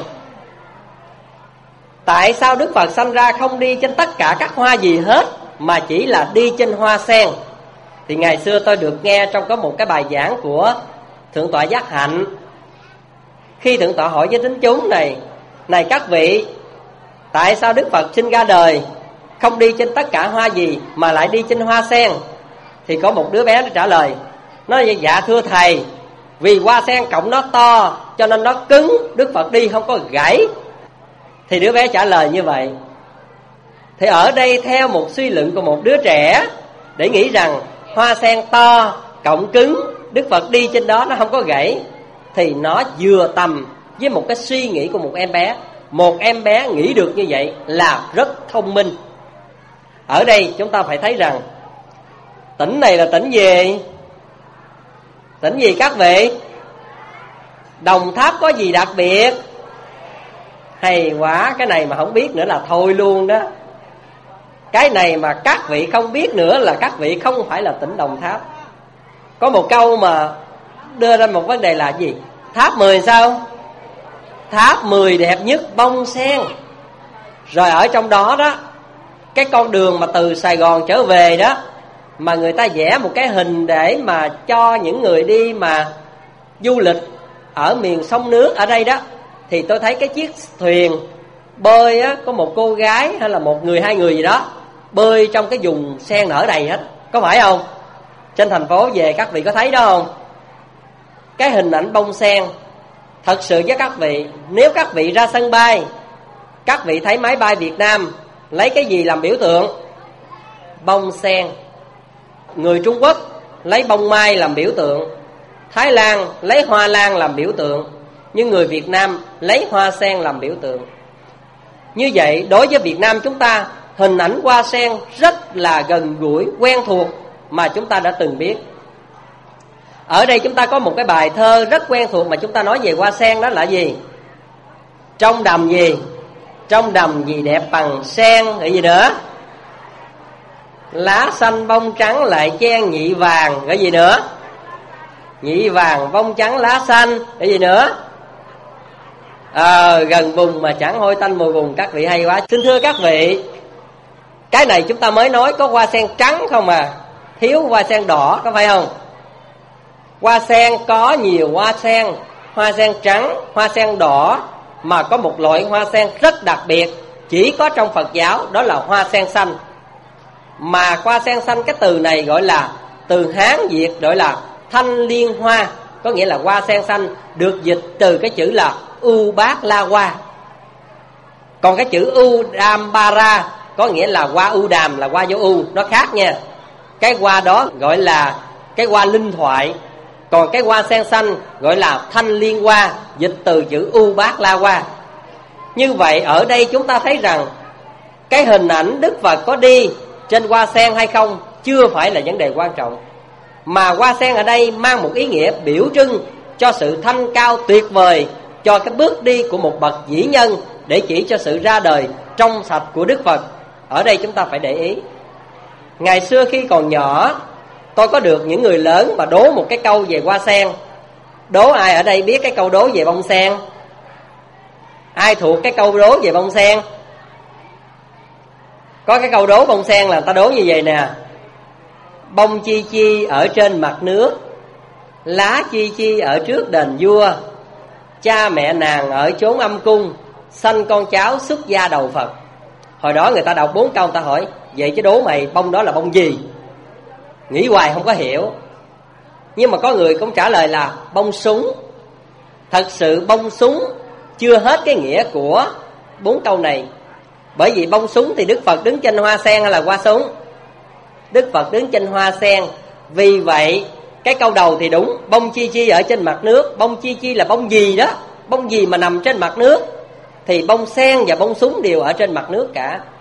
Tại sao Đức Phật sanh ra không đi trên tất cả các hoa gì hết, mà chỉ là đi trên hoa sen? Thì ngày xưa tôi được nghe trong có một cái bài giảng của Thượng tọa Giác Hạnh. Khi Thượng tọa hỏi với tín chúng này: Này các vị, tại sao Đức Phật sinh ra đời không đi trên tất cả hoa gì mà lại đi trên hoa sen? Thì có một đứa bé nó trả lời, nó nói: Dạ thưa thầy, vì hoa sen cọng nó to cho nên nó cứng, Đức Phật đi không có gãy. Thì đứa bé trả lời như vậy. Thì ở đây theo một suy luận của một đứa trẻ, để nghĩ rằng hoa sen to, cọng cứng, Đức Phật đi trên đó nó không có gãy, thì nó vừa tầm với một cái suy nghĩ của một em bé. Một em bé nghĩ được như vậy là rất thông minh. Ở đây chúng ta phải thấy rằng tỉnh này là tỉnh gì? Tỉnh gì các vị? Đồng Tháp có gì đặc biệt? Hay quá, cái này mà không biết nữa là thôi luôn đó. Cái này mà các vị không biết nữa là các vị không phải là tỉnh Đồng Tháp. Có một câu mà đưa ra một vấn đề là gì? Tháp mười sao? Tháp mười đẹp nhất bông sen. Rồi ở trong đó đó, cái con đường mà từ Sài Gòn trở về đó, mà người ta vẽ một cái hình để mà cho những người đi mà du lịch ở miền sông nước ở đây đó, thì tôi thấy cái chiếc thuyền bơi á, có một cô gái hay là một người hai người gì đó bơi trong cái vùng sen nở đầy hết. Có phải không? Trên thành phố về các vị có thấy đó không? Cái hình ảnh bông sen. Thật sự với các vị, nếu các vị ra sân bay, các vị thấy máy bay Việt Nam lấy cái gì làm biểu tượng? Bông sen. Người Trung Quốc lấy bông mai làm biểu tượng, Thái Lan lấy hoa lan làm biểu tượng, nhưng người Việt Nam lấy hoa sen làm biểu tượng. Như vậy đối với Việt Nam chúng ta, hình ảnh hoa sen rất là gần gũi, quen thuộc mà chúng ta đã từng biết. Ở đây chúng ta có một cái bài thơ rất quen thuộc mà chúng ta nói về hoa sen, đó là gì? Trong đầm gì? Trong đầm gì đẹp bằng sen. Cái gì nữa? Lá xanh bông trắng lại chen nhị vàng. Cái gì nữa? Nhị vàng bông trắng lá xanh. Cái gì nữa? À, gần vùng mà chẳng hôi tanh mùi vùng. Các vị hay quá. Xin thưa các vị, cái này chúng ta mới nói có hoa sen trắng không à, thiếu hoa sen đỏ, có phải không? Hoa sen có nhiều hoa sen, hoa sen trắng, hoa sen đỏ, mà có một loại hoa sen rất đặc biệt, chỉ có trong Phật giáo, đó là hoa sen xanh. Mà hoa sen xanh, cái từ này gọi là từ Hán Việt, gọi là thanh liên hoa, có nghĩa là hoa sen xanh, được dịch từ cái chữ là U Bát La Hoa. Còn cái chữ U Đam Ba Ra có nghĩa là hoa u đàm, là hoa vô u, nó khác nha. Cái hoa đó gọi là cái hoa linh thoại, còn cái hoa sen xanh gọi là thanh liên hoa, dịch từ chữ U Bát La Hoa. Như vậy ở đây chúng ta thấy rằng cái hình ảnh Đức Phật có đi trên hoa sen hay không chưa phải là vấn đề quan trọng, mà hoa sen ở đây mang một ý nghĩa biểu trưng cho sự thanh cao tuyệt vời, cho cái bước đi của một bậc vĩ nhân, để chỉ cho sự ra đời trong sạch của Đức Phật. Ở đây chúng ta phải để ý. Ngày xưa khi còn nhỏ, tôi có được những người lớn mà đố một cái câu về hoa sen. Đố ai ở đây biết cái câu đố về bông sen? Ai thuộc cái câu đố về bông sen? Có cái câu đố bông sen là người ta đố như vậy nè: bông chi chi ở trên mặt nước, lá chi chi ở trước đền vua, cha mẹ nàng ở chốn âm cung, sanh con cháu xuất gia đầu Phật. Hồi đó người ta đọc bốn câu, người ta hỏi vậy chứ đố mày bông đó là bông gì? Nghĩ hoài không có hiểu. Nhưng mà có người cũng trả lời là bông súng. Thật sự bông súng chưa hết cái nghĩa của bốn câu này. Bởi vì bông súng thì Đức Phật đứng trên hoa sen hay là hoa súng? Đức Phật đứng trên hoa sen. Vì vậy cái câu đầu thì đúng, bông chi chi ở trên mặt nước. Bông chi chi là bông gì đó, bông gì mà nằm trên mặt nước? Thì bông sen và bông súng đều ở trên mặt nước cả.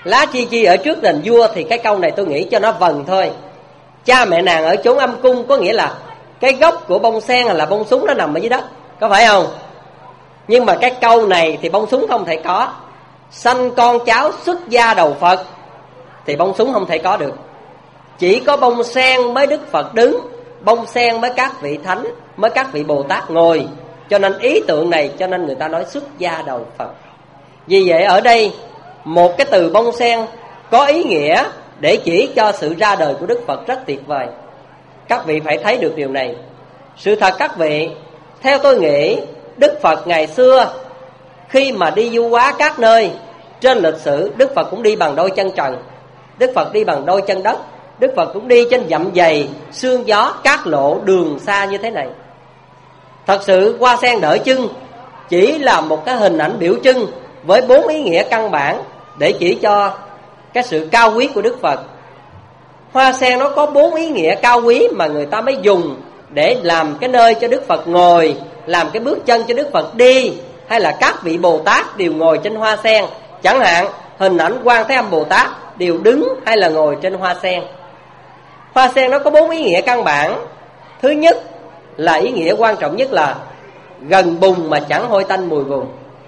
lá chi chi ở trước đền vua, thì cái câu này tôi nghĩ cho nó vần thôi. Cha mẹ nàng ở chốn âm cung, có nghĩa là cái gốc của bông sen là bông súng nó nằm ở dưới đất, có phải không? Nhưng mà cái câu này thì bông súng không thể có. Sanh con cháu xuất gia đầu Phật thì bông súng không thể có được. Chỉ có bông sen mới Đức Phật đứng, bông sen mới các vị thánh, mới các vị Bồ Tát ngồi. Cho nên ý tượng này, cho nên người ta nói xuất gia đầu Phật. Vì vậy ở đây một cái từ bông sen có ý nghĩa để chỉ cho sự ra đời của Đức Phật rất tuyệt vời. Các vị phải thấy được điều này. Sự thật các vị, theo tôi nghĩ, Đức Phật ngày xưa khi mà đi du hóa các nơi trên lịch sử, Đức Phật cũng đi bằng đôi chân trần, Đức Phật đi bằng đôi chân đất, Đức Phật cũng đi trên dặm dày, sương gió, cát lộ, đường xa như thế này. Thật sự hoa sen đỡ chân chỉ là một cái hình ảnh biểu trưng với bốn ý nghĩa căn bản để chỉ cho cái sự cao quý của Đức Phật. Hoa sen nó có bốn ý nghĩa cao quý mà người ta mới dùng để làm cái nơi cho Đức Phật ngồi, làm cái bước chân cho Đức Phật đi, hay là các vị Bồ Tát đều ngồi trên hoa sen. Chẳng hạn hình ảnh Quan Thế Âm Bồ Tát đều đứng hay là ngồi trên hoa sen. Hoa sen nó có bốn ý nghĩa căn bản. Thứ nhất là ý nghĩa quan trọng nhất là gần bùn mà chẳng hôi tanh mùi bùn.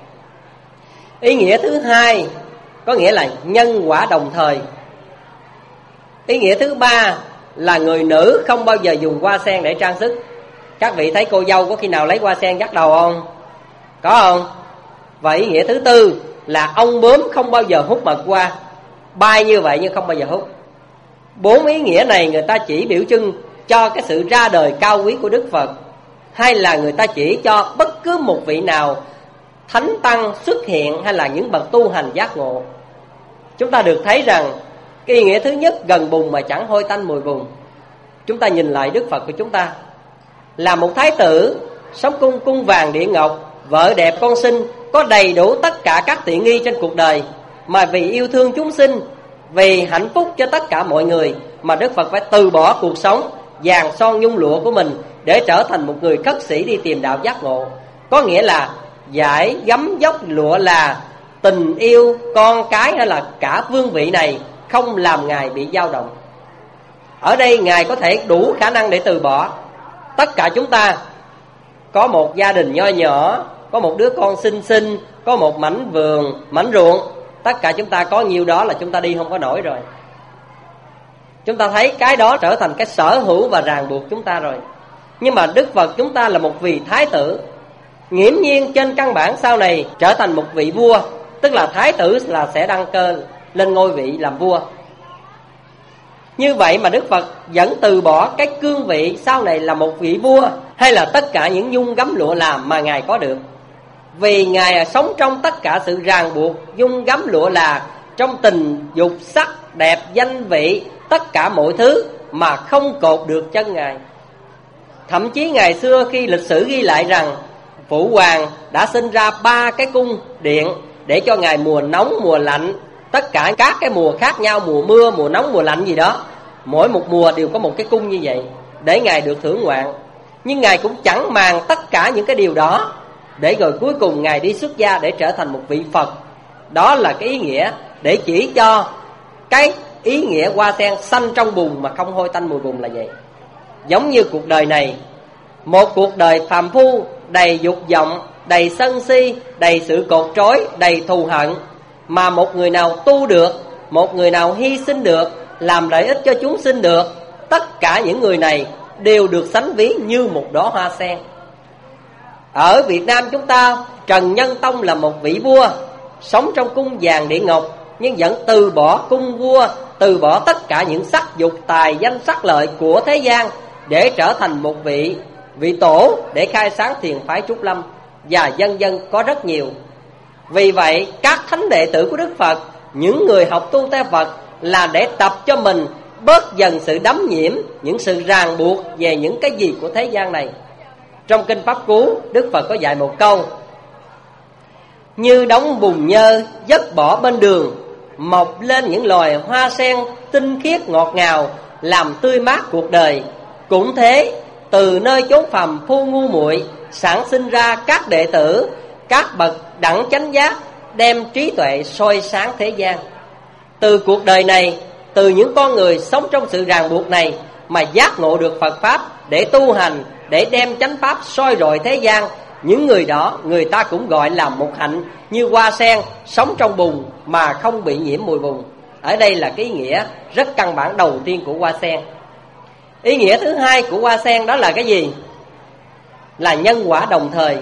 Ý nghĩa thứ hai có nghĩa là nhân quả đồng thời. Ý nghĩa thứ ba là người nữ không bao giờ dùng hoa sen để trang sức. Các vị thấy cô dâu có khi nào lấy hoa sen dắt đầu không? Có không? Và ý nghĩa thứ tư là ông bướm không bao giờ hút mật hoa, bay như vậy nhưng không bao giờ hút. Bốn ý nghĩa này người ta chỉ biểu trưng cho cái sự ra đời cao quý của Đức Phật, hay là người ta chỉ cho bất cứ một vị nào thánh tăng xuất hiện, hay là những bậc tu hành giác ngộ. Chúng ta được thấy rằng cái ý nghĩa thứ nhất, gần bùn mà chẳng hôi tanh mùi bùn. Chúng ta nhìn lại Đức Phật của chúng ta là một thái tử, sống cung cung vàng điện ngọc, vợ đẹp con xinh, có đầy đủ tất cả các tiện nghi trên cuộc đời, mà vì yêu thương chúng sinh, vì hạnh phúc cho tất cả mọi người mà Đức Phật phải từ bỏ cuộc sống vàng son nhung lụa của mình để trở thành một người khất sĩ đi tìm đạo giác ngộ. Có nghĩa là giải gấm dốc lụa là tình yêu con cái hay là cả vương vị này không làm Ngài bị dao động. Ở đây Ngài có thể đủ khả năng để từ bỏ. Tất cả chúng ta có một gia đình nho nhỏ, có một đứa con xinh xinh, có một mảnh vườn, mảnh ruộng, tất cả chúng ta có nhiêu đó là chúng ta đi không có nổi rồi. Chúng ta thấy cái đó trở thành cái sở hữu và ràng buộc chúng ta rồi. Nhưng mà Đức Phật chúng ta là một vị thái tử, nghiễm nhiên trên căn bản sau này trở thành một vị vua. Tức là thái tử là sẽ đăng cơ lên ngôi vị làm vua. Như vậy mà Đức Phật vẫn từ bỏ cái cương vị sau này là một vị vua, hay là tất cả những nhung gấm lụa làm mà Ngài có được. Vì Ngài sống trong tất cả sự ràng buộc nhung gấm lụa là, trong tình dục sắc đẹp danh vị, tất cả mọi thứ mà không cột được chân Ngài. Thậm chí ngày xưa khi lịch sử ghi lại rằng Phụ Hoàng đã sinh ra ba cái cung điện để cho Ngài mùa nóng mùa lạnh, tất cả các cái mùa khác nhau, mùa mưa, mùa nóng, mùa lạnh gì đó, mỗi một mùa đều có một cái cung như vậy để Ngài được thưởng ngoạn. Nhưng Ngài cũng chẳng màng tất cả những cái điều đó, để rồi cuối cùng Ngài đi xuất gia để trở thành một vị Phật. Đó là cái ý nghĩa để chỉ cho cái ý nghĩa hoa sen xanh trong bùn mà không hôi tanh mùi bùn là vậy. Giống như cuộc đời này, một cuộc đời phàm phu đầy dục vọng, đầy sân si, đầy sự cột trói, đầy thù hận, mà một người nào tu được, một người nào hy sinh được, làm lợi ích cho chúng sinh được, tất cả những người này đều được sánh ví như một đóa hoa sen. Ở Việt Nam chúng ta, Trần Nhân Tông là một vị vua, sống trong cung vàng điện ngọc, nhưng vẫn từ bỏ cung vua, từ bỏ tất cả những sắc dục tài danh sắc lợi của thế gian để trở thành một vị vị tổ để khai sáng thiền phái Trúc Lâm, và dân dân có rất nhiều. Vì vậy các thánh đệ tử của Đức Phật, những người học tu theo Phật, là để tập cho mình bớt dần sự đắm nhiễm, những sự ràng buộc về những cái gì của thế gian này. Trong Kinh Pháp Cú, Đức Phật có dạy một câu: như đống bùn nhơ dứt bỏ bên đường, mọc lên những loài hoa sen tinh khiết ngọt ngào, làm tươi mát cuộc đời. Cũng thế, từ nơi chốn phàm phu ngu muội sản sinh ra các đệ tử, các bậc đẳng chánh giác, đem trí tuệ soi sáng thế gian. từ cuộc đời này, từ những con người sống trong sự ràng buộc này mà giác ngộ được Phật Pháp để tu hành, để đem chánh Pháp soi rọi thế gian. Những người đó người ta cũng gọi là một hạnh như hoa sen sống trong bùn mà không bị nhiễm mùi bùn. Ở đây là cái ý nghĩa rất căn bản đầu tiên của hoa sen. Ý nghĩa thứ hai của hoa sen đó là cái gì? Là nhân quả đồng thời.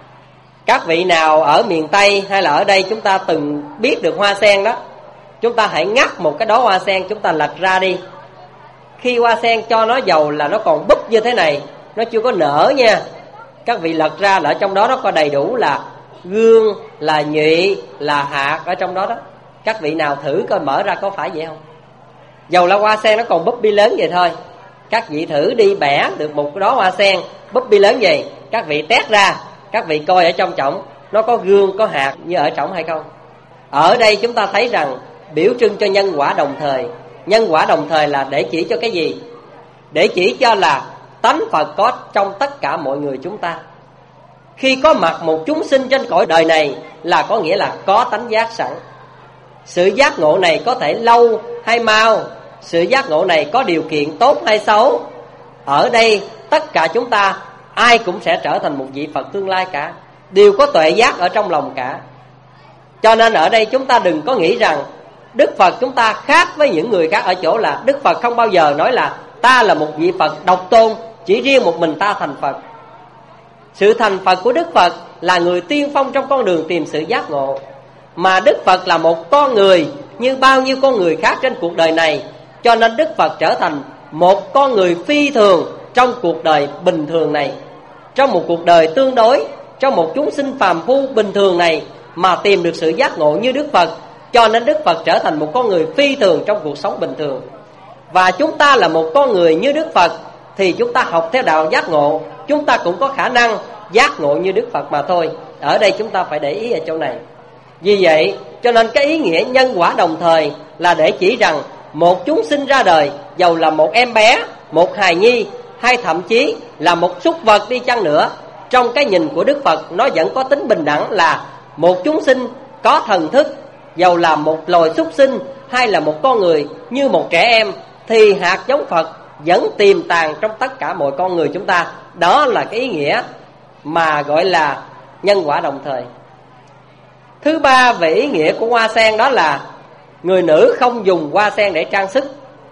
Các vị nào ở miền Tây hay là ở đây chúng ta từng biết được hoa sen đó, chúng ta hãy ngắt một cái đóa hoa sen, chúng ta lật ra đi. Khi hoa sen cho nó dầu là nó còn búp như thế này, nó chưa có nở nha. Các vị lật ra là ở trong đó nó có đầy đủ là gương, là nhụy, là hạt ở trong đó đó. Các vị nào thử coi mở ra có phải vậy không? Dầu là hoa sen nó còn búp bi lớn vậy thôi. Các vị thử đi bẻ được một cái đóa hoa sen búp bi lớn vậy, các vị tét ra, các vị coi ở trong trỏng nó có gương, có hạt như ở trỏng hay không? Ở đây chúng ta thấy rằng biểu trưng cho nhân quả đồng thời. Nhân quả đồng thời là để chỉ cho cái gì? Để chỉ cho là tánh Phật có trong tất cả mọi người chúng ta. Khi có mặt một chúng sinh trên cõi đời này là có nghĩa là có tánh giác sẵn. Sự giác ngộ này có thể lâu hay mau, sự giác ngộ này có điều kiện tốt hay xấu. Ở đây tất cả chúng ta ai cũng sẽ trở thành một vị Phật tương lai cả, đều có tuệ giác ở trong lòng cả. Cho nên ở đây chúng ta đừng có nghĩ rằng Đức Phật chúng ta khác với những người khác ở chỗ là Đức Phật không bao giờ nói là ta là một vị Phật độc tôn, chỉ riêng một mình ta thành Phật. Sự thành Phật của Đức Phật là người tiên phong trong con đường tìm sự giác ngộ. Mà Đức Phật là một con người như bao nhiêu con người khác trên cuộc đời này, cho nên Đức Phật trở thành một con người phi thường trong cuộc đời bình thường này. Trong một cuộc đời tương đối, trong một chúng sinh phàm phu bình thường này mà tìm được sự giác ngộ như Đức Phật, cho nên Đức Phật trở thành một con người phi thường trong cuộc sống bình thường. Và chúng ta là một con người như Đức Phật thì chúng ta học theo đạo giác ngộ, chúng ta cũng có khả năng giác ngộ như Đức Phật mà thôi. Ở đây chúng ta phải để ý ở chỗ này. Vì vậy cho nên cái ý nghĩa nhân quả đồng thời là để chỉ rằng một chúng sinh ra đời, dầu là một em bé, một hài nhi, hay thậm chí là một súc vật đi chăng nữa, trong cái nhìn của Đức Phật nó vẫn có tính bình đẳng, là một chúng sinh có thần thức, dầu là một loài súc sinh hay là một con người như một trẻ em, thì hạt giống Phật vẫn tiềm tàng trong tất cả mọi con người chúng ta. Đó là cái ý nghĩa mà gọi là nhân quả đồng thời. Thứ ba về ý nghĩa của hoa sen đó là người nữ không dùng hoa sen để trang sức.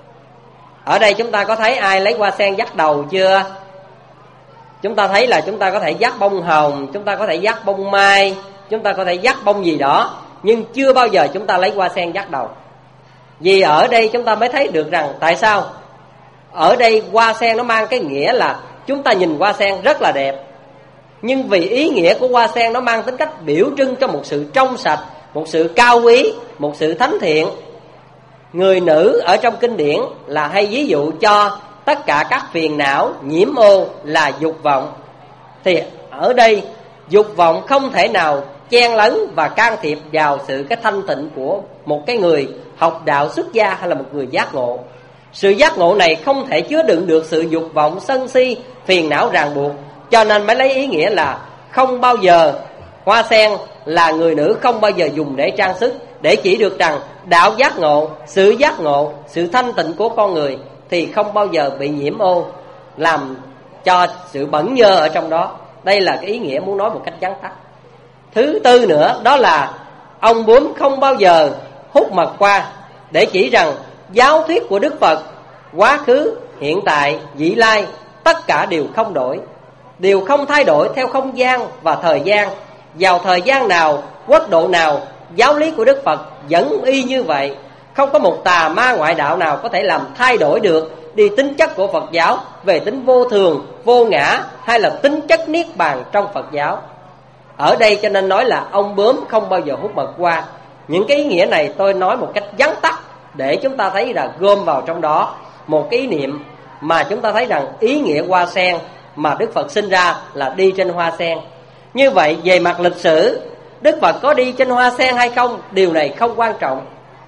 Ở đây chúng ta có thấy ai lấy hoa sen dắt đầu chưa? Chúng ta thấy là chúng ta có thể dắt bông hồng, chúng ta có thể dắt bông mai, chúng ta có thể dắt bông gì đó, nhưng chưa bao giờ chúng ta lấy hoa sen dắt đầu. Vì ở đây chúng ta mới thấy được rằng tại sao ở đây hoa sen nó mang cái nghĩa là chúng ta nhìn hoa sen rất là đẹp, nhưng vì ý nghĩa của hoa sen nó mang tính cách biểu trưng cho một sự trong sạch, một sự cao quý, một sự thánh thiện. Người nữ ở trong kinh điển là hay ví dụ cho tất cả các phiền não nhiễm ô là dục vọng. Thì ở đây dục vọng không thể nào chen lấn và can thiệp vào sự cái thanh tịnh của một cái người học đạo xuất gia hay là một người giác ngộ. Sự giác ngộ này không thể chứa đựng được sự dục vọng, sân si, phiền não ràng buộc, cho nên mới lấy ý nghĩa là không bao giờ, hoa sen là người nữ không bao giờ dùng để trang sức, để chỉ được rằng đạo giác ngộ, sự giác ngộ, sự thanh tịnh của con người thì không bao giờ bị nhiễm ô, làm cho sự bẩn nhơ ở trong đó. Đây là cái ý nghĩa muốn nói một cách vắn tắt. Thứ tư nữa đó là ông bướm không bao giờ hút mật qua, để chỉ rằng giáo thuyết của Đức Phật, quá khứ, hiện tại, vị lai, tất cả đều không đổi, đều không thay đổi theo không gian và thời gian. Vào thời gian nào, quốc độ nào, giáo lý của Đức Phật vẫn y như vậy. Không có một tà ma ngoại đạo nào có thể làm thay đổi được đi tính chất của Phật giáo về tính vô thường, vô ngã, hay là tính chất niết bàn trong Phật giáo. Ở đây cho nên nói là ông bướm không bao giờ hút mật hoa. Những cái ý nghĩa này tôi nói một cách vắn tắt để chúng ta thấy là gom vào trong đó một cái ý niệm mà chúng ta thấy rằng ý nghĩa hoa sen mà Đức Phật sinh ra là đi trên hoa sen. Như vậy về mặt lịch sử, Đức Phật có đi trên hoa sen hay không, điều này không quan trọng.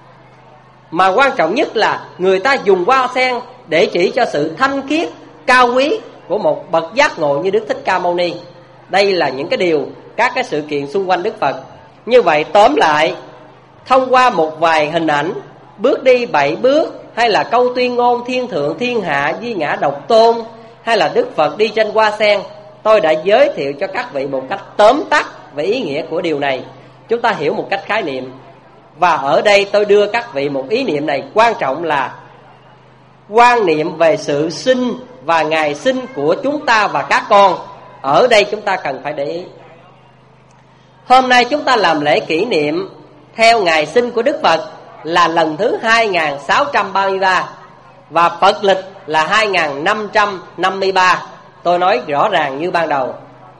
Mà quan trọng nhất là người ta dùng hoa sen để chỉ cho sự thanh khiết, cao quý của một bậc giác ngộ như Đức Thích Ca Mâu Ni. Đây là những cái điều, các cái sự kiện xung quanh Đức Phật. Như vậy tóm lại, thông qua một vài hình ảnh bước đi bảy bước, hay là câu tuyên ngôn thiên thượng thiên hạ duy ngã độc tôn, hay là Đức Phật đi trên hoa sen. Tôi đã giới thiệu cho các vị một cách tóm tắt về ý nghĩa của điều này, chúng ta hiểu một cách khái niệm. Và ở đây tôi đưa các vị một ý niệm này quan trọng là quan niệm về sự sinh và ngày sinh của chúng ta và các con. Ở đây chúng ta cần phải để ý. Hôm nay chúng ta làm lễ kỷ niệm theo ngày sinh của Đức Phật là lần thứ hai nghìn sáu trăm ba mươi ba, và Phật lịch là hai nghìn năm trăm năm mươi ba. Tôi nói rõ ràng như ban đầu.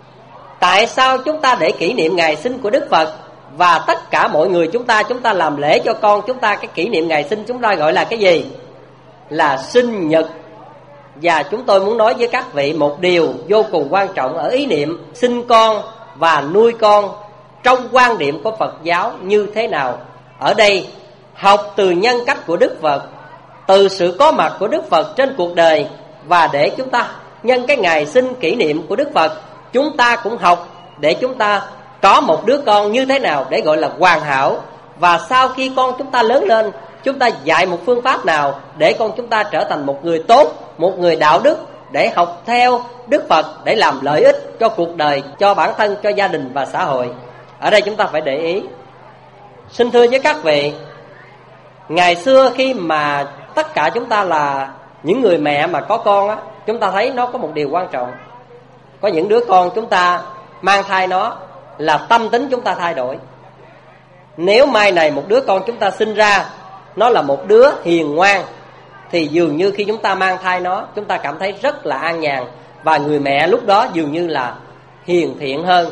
Tại sao chúng ta để kỷ niệm ngày sinh của Đức Phật? Và tất cả mọi người chúng ta Chúng ta làm lễ cho con chúng ta, cái kỷ niệm ngày sinh chúng ta gọi là cái gì? Là sinh nhật. Và chúng tôi muốn nói với các vị một điều vô cùng quan trọng ở ý niệm sinh con và nuôi con trong quan điểm của Phật giáo như thế nào. Ở đây học từ nhân cách của Đức Phật, từ sự có mặt của Đức Phật trên cuộc đời, và để chúng ta nhân cái ngày sinh kỷ niệm của Đức Phật, chúng ta cũng học để chúng ta có một đứa con như thế nào để gọi là hoàn hảo. Và sau khi con chúng ta lớn lên, chúng ta dạy một phương pháp nào để con chúng ta trở thành một người tốt, một người đạo đức, để học theo Đức Phật, để làm lợi ích cho cuộc đời, cho bản thân, cho gia đình và xã hội. Ở đây chúng ta phải để ý. Xin thưa với các vị, ngày xưa khi mà tất cả chúng ta là những người mẹ mà có con á, chúng ta thấy nó có một điều quan trọng. Có những đứa con chúng ta mang thai nó là tâm tính chúng ta thay đổi. Nếu mai này một đứa con chúng ta sinh ra nó là một đứa hiền ngoan, thì dường như khi chúng ta mang thai nó, chúng ta cảm thấy rất là an nhàn, và người mẹ lúc đó dường như là hiền thiện hơn.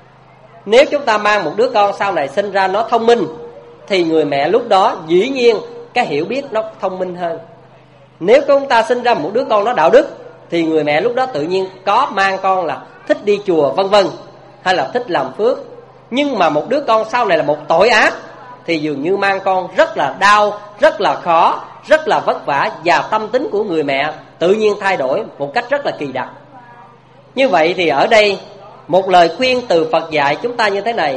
Nếu chúng ta mang một đứa con sau này sinh ra nó thông minh, thì người mẹ lúc đó dĩ nhiên cái hiểu biết nó thông minh hơn. Nếu chúng ta sinh ra một đứa con nó đạo đức, thì người mẹ lúc đó tự nhiên có mang con là thích đi chùa vân vân, hay là thích làm phước. Nhưng mà một đứa con sau này là một tội ác, thì dường như mang con rất là đau, rất là khó, rất là vất vả, và tâm tính của người mẹ tự nhiên thay đổi một cách rất là kỳ đặc. Như vậy thì ở đây một lời khuyên từ Phật dạy chúng ta như thế này: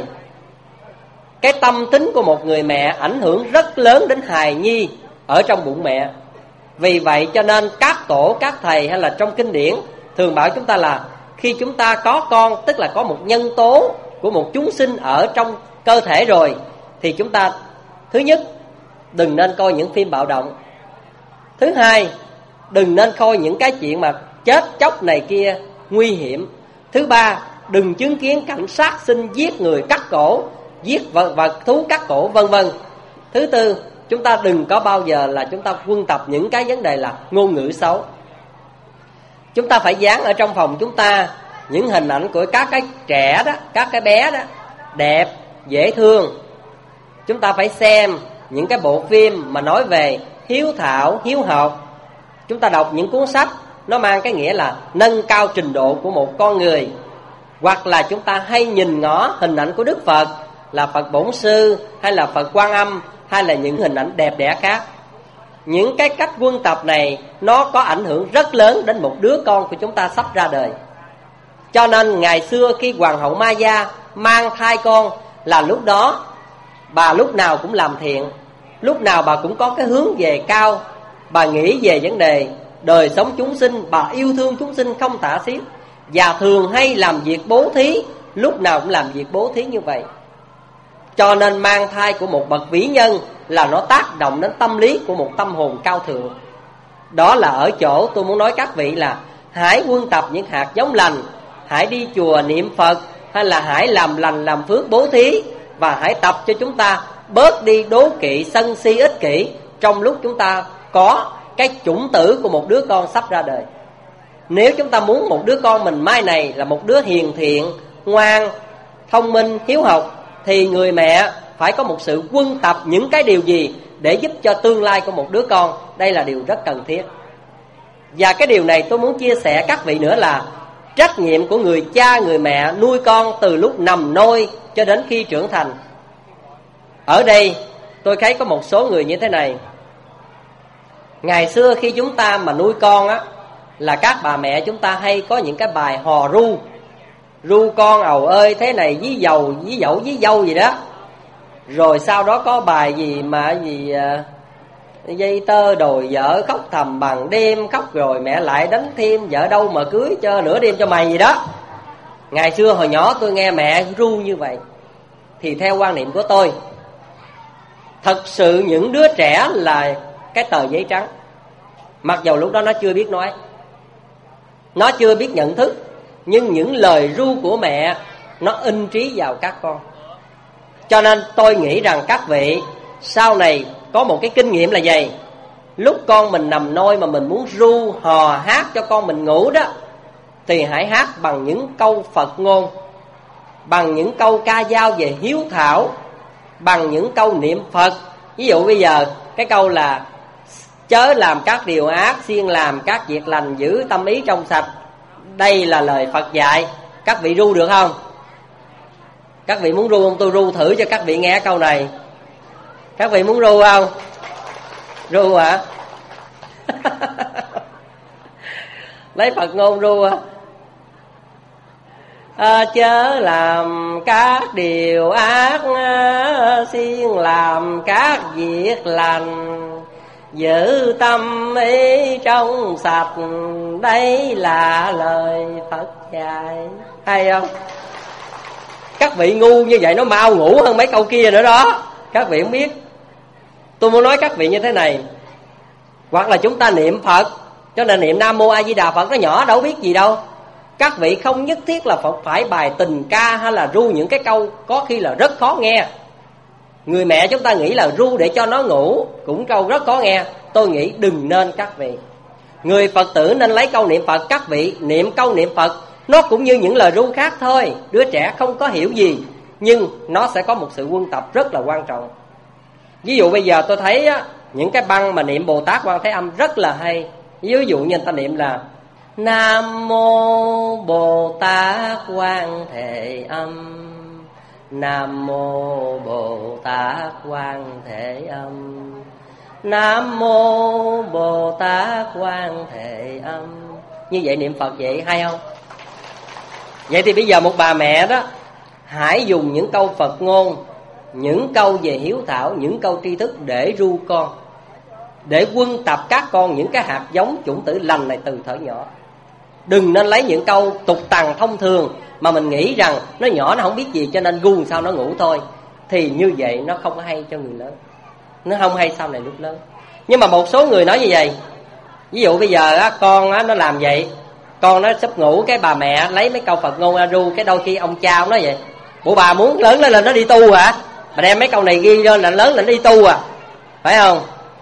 cái tâm tính của một người mẹ ảnh hưởng rất lớn đến hài nhi ở trong bụng mẹ. Vì vậy cho nên các tổ, các thầy hay là trong kinh điển thường bảo chúng ta là khi chúng ta có con, tức là có một nhân tố của một chúng sinh ở trong cơ thể rồi, thì chúng ta thứ nhất đừng nên coi những phim bạo động. Thứ hai, đừng nên coi những cái chuyện mà chết chóc này kia nguy hiểm. Thứ ba, đừng chứng kiến cảnh sát sinh giết người, cắt cổ, giết vật, vật thú cắt cổ vân vân. Thứ tư, chúng ta đừng có bao giờ là chúng ta quân tập những cái vấn đề là ngôn ngữ xấu. Chúng ta phải dán ở trong phòng chúng ta những hình ảnh của các cái trẻ đó, các cái bé đó, đẹp, dễ thương. Chúng ta phải xem những cái bộ phim mà nói về hiếu thảo, hiếu học. Chúng ta đọc những cuốn sách nó mang cái nghĩa là nâng cao trình độ của một con người. Hoặc là chúng ta hay nhìn ngó hình ảnh của Đức Phật, là Phật Bổn Sư, hay là Phật Quan Âm, hay là những hình ảnh đẹp đẽ khác. Những cái cách quân tập này nó có ảnh hưởng rất lớn đến một đứa con của chúng ta sắp ra đời. Cho nên ngày xưa khi Hoàng hậu Maya mang thai con, là lúc đó bà lúc nào cũng làm thiện, lúc nào bà cũng có cái hướng về cao. Bà nghĩ về vấn đề đời sống chúng sinh, bà yêu thương chúng sinh không tả xiết, và thường hay làm việc bố thí, lúc nào cũng làm việc bố thí như vậy. Cho nên mang thai của một bậc vĩ nhân là nó tác động đến tâm lý của một tâm hồn cao thượng. Đó là ở chỗ tôi muốn nói các vị là hãy quân tập những hạt giống lành, hãy đi chùa niệm Phật, hay là hãy làm lành làm phước bố thí, và hãy tập cho chúng ta bớt đi đố kỵ, sân si, ích kỷ trong lúc chúng ta có cái chủng tử của một đứa con sắp ra đời. Nếu chúng ta muốn một đứa con mình mai này là một đứa hiền thiện, ngoan, thông minh, hiếu học, thì người mẹ phải có một sự quân tập những cái điều gì để giúp cho tương lai của một đứa con. Đây là điều rất cần thiết. Và cái điều này tôi muốn chia sẻ các vị nữa là trách nhiệm của người cha, người mẹ nuôi con từ lúc nằm nôi cho đến khi trưởng thành. Ở đây tôi thấy có một số người như thế này. Ngày xưa khi chúng ta mà nuôi con á, là các bà mẹ chúng ta hay có những cái bài hò ru. Ru con ầu ơi thế này dí dầu, dí dẫu dí dâu gì đó. Rồi sau đó có bài gì mà gì dây tơ đòi vợ, khóc thầm bằng đêm, khóc rồi mẹ lại đánh thêm, vợ đâu mà cưới cho nửa đêm cho mày gì đó. Ngày xưa hồi nhỏ tôi nghe mẹ ru như vậy. Thì theo quan niệm của tôi, thật sự những đứa trẻ là cái tờ giấy trắng. Mặc dầu lúc đó nó chưa biết nói, nó chưa biết nhận thức, nhưng những lời ru của mẹ nó in trí vào các con. Cho nên tôi nghĩ rằng các vị sau này có một cái kinh nghiệm là gì? Lúc con mình nằm nôi mà mình muốn ru hò hát cho con mình ngủ đó, thì hãy hát bằng những câu Phật ngôn, bằng những câu ca dao về hiếu thảo, bằng những câu niệm Phật. Ví dụ bây giờ cái câu là chớ làm các điều ác, siêng làm các việc lành, giữ tâm ý trong sạch. Đây là lời Phật dạy. Các vị ru được không? Các vị muốn ru không? Tôi ru thử cho các vị nghe câu này. Các vị muốn ru không? Ru hả? Lấy Phật ngôn ru hả? À, chớ làm các điều ác, siêng làm các việc lành, giữ tâm ý trong sạch. Đây là lời Phật dạy. Hay không? Các vị ngu như vậy nó mau ngủ hơn mấy câu kia nữa đó. Các vị không biết. Tôi muốn nói các vị như thế này. Hoặc là chúng ta niệm Phật, cho nên niệm Nam Mô A Di Đà Phật nó nhỏ đâu biết gì đâu. Các vị không nhất thiết là Phật phải bài tình ca hay là ru những cái câu có khi là rất khó nghe. Người mẹ chúng ta nghĩ là ru để cho nó ngủ, cũng câu rất khó nghe. Tôi nghĩ đừng nên các vị. Người Phật tử nên lấy câu niệm Phật. Các vị niệm câu niệm Phật, nó cũng như những lời ru khác thôi. Đứa trẻ không có hiểu gì, nhưng nó sẽ có một sự quân tập rất là quan trọng. Ví dụ bây giờ tôi thấy á, những cái băng mà niệm Bồ Tát Quan Thế Âm rất là hay. Ví dụ như người ta niệm là Nam Mô Bồ Tát Quan Thế Âm, Nam Mô Bồ Tát Quan Thế Âm, Nam Mô Bồ Tát Quan Thế Âm. Như vậy niệm Phật vậy hay không? Vậy thì bây giờ một bà mẹ đó, hãy dùng những câu Phật ngôn, những câu về hiếu thảo, những câu tri thức để ru con, để quân tập các con những cái hạt giống chủng tử lành này từ thời nhỏ. Đừng nên lấy những câu tục tằng thông thường mà mình nghĩ rằng nó nhỏ nó không biết gì cho nên gu sao nó ngủ thôi. Thì như vậy nó không hay cho người lớn, nó không hay sau này lúc lớn. Nhưng mà một số người nói như vậy. Ví dụ bây giờ á, con á, nó làm vậy, con nó sắp ngủ, cái bà mẹ lấy mấy câu Phật ngôn ra ru. Cái đôi khi ông cha ông nói vậy: bộ bà muốn lớn lên là nó đi tu hả? Bà đem mấy câu này ghi lên là lớn lên nó đi tu à? Phải không?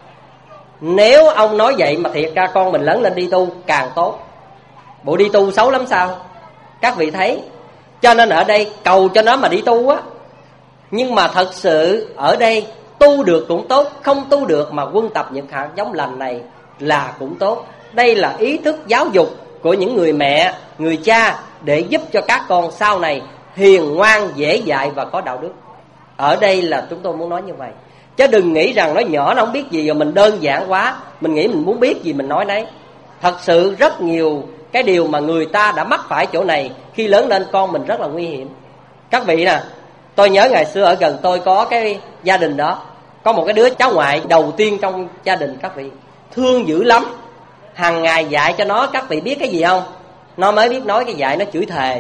Nếu ông nói vậy mà thiệt ra con mình lớn lên đi tu càng tốt. Bộ đi tu xấu lắm sao? Các vị thấy. Cho nên ở đây cầu cho nó mà đi tu á. Nhưng mà thật sự ở đây tu được cũng tốt, không tu được mà quân tập những hạt giống lành này là cũng tốt. Đây là ý thức giáo dục của những người mẹ, người cha, để giúp cho các con sau này hiền ngoan, dễ dạy và có đạo đức. Ở đây là chúng tôi muốn nói như vậy. Chứ đừng nghĩ rằng nó nhỏ nó không biết gì rồi mình đơn giản quá, mình nghĩ mình muốn biết gì mình nói đấy. Thật sự rất nhiều cái điều mà người ta đã mắc phải chỗ này, khi lớn lên con mình rất là nguy hiểm. Các vị nè, tôi nhớ ngày xưa ở gần tôi có cái gia đình đó, có một cái đứa cháu ngoại đầu tiên trong gia đình. Các vị thương dữ lắm. Hàng ngày dạy cho nó, các vị biết cái gì không? Nó mới biết nói cái dạy nó chửi thề.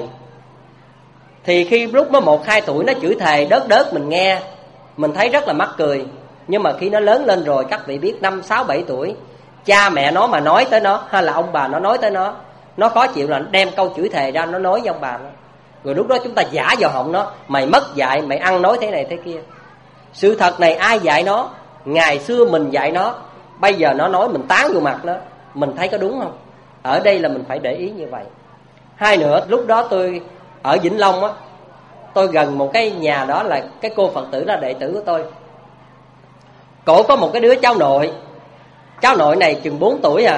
Thì khi lúc nó một hai tuổi nó chửi thề đớt đớt mình nghe, mình thấy rất là mắc cười. Nhưng mà khi nó lớn lên rồi, các vị biết năm sáu bảy tuổi, cha mẹ nó mà nói tới nó, hay là ông bà nó nói tới nó, nó khó chịu là nó đem câu chửi thề ra nó nói với ông bà nó. Rồi lúc đó chúng ta giả vào họng nó: mày mất dạy, mày ăn nói thế này thế kia. Sự thật này ai dạy nó? Ngày xưa mình dạy nó, bây giờ nó nói mình tán vô mặt nó. Mình thấy có đúng không? Ở đây là mình phải để ý như vậy. Hai nữa, lúc đó tôi ở Vĩnh Long á, tôi gần một cái nhà đó là cái cô Phật tử là đệ tử của tôi. Cổ có một cái đứa cháu nội. Cháu nội này chừng bốn tuổi à.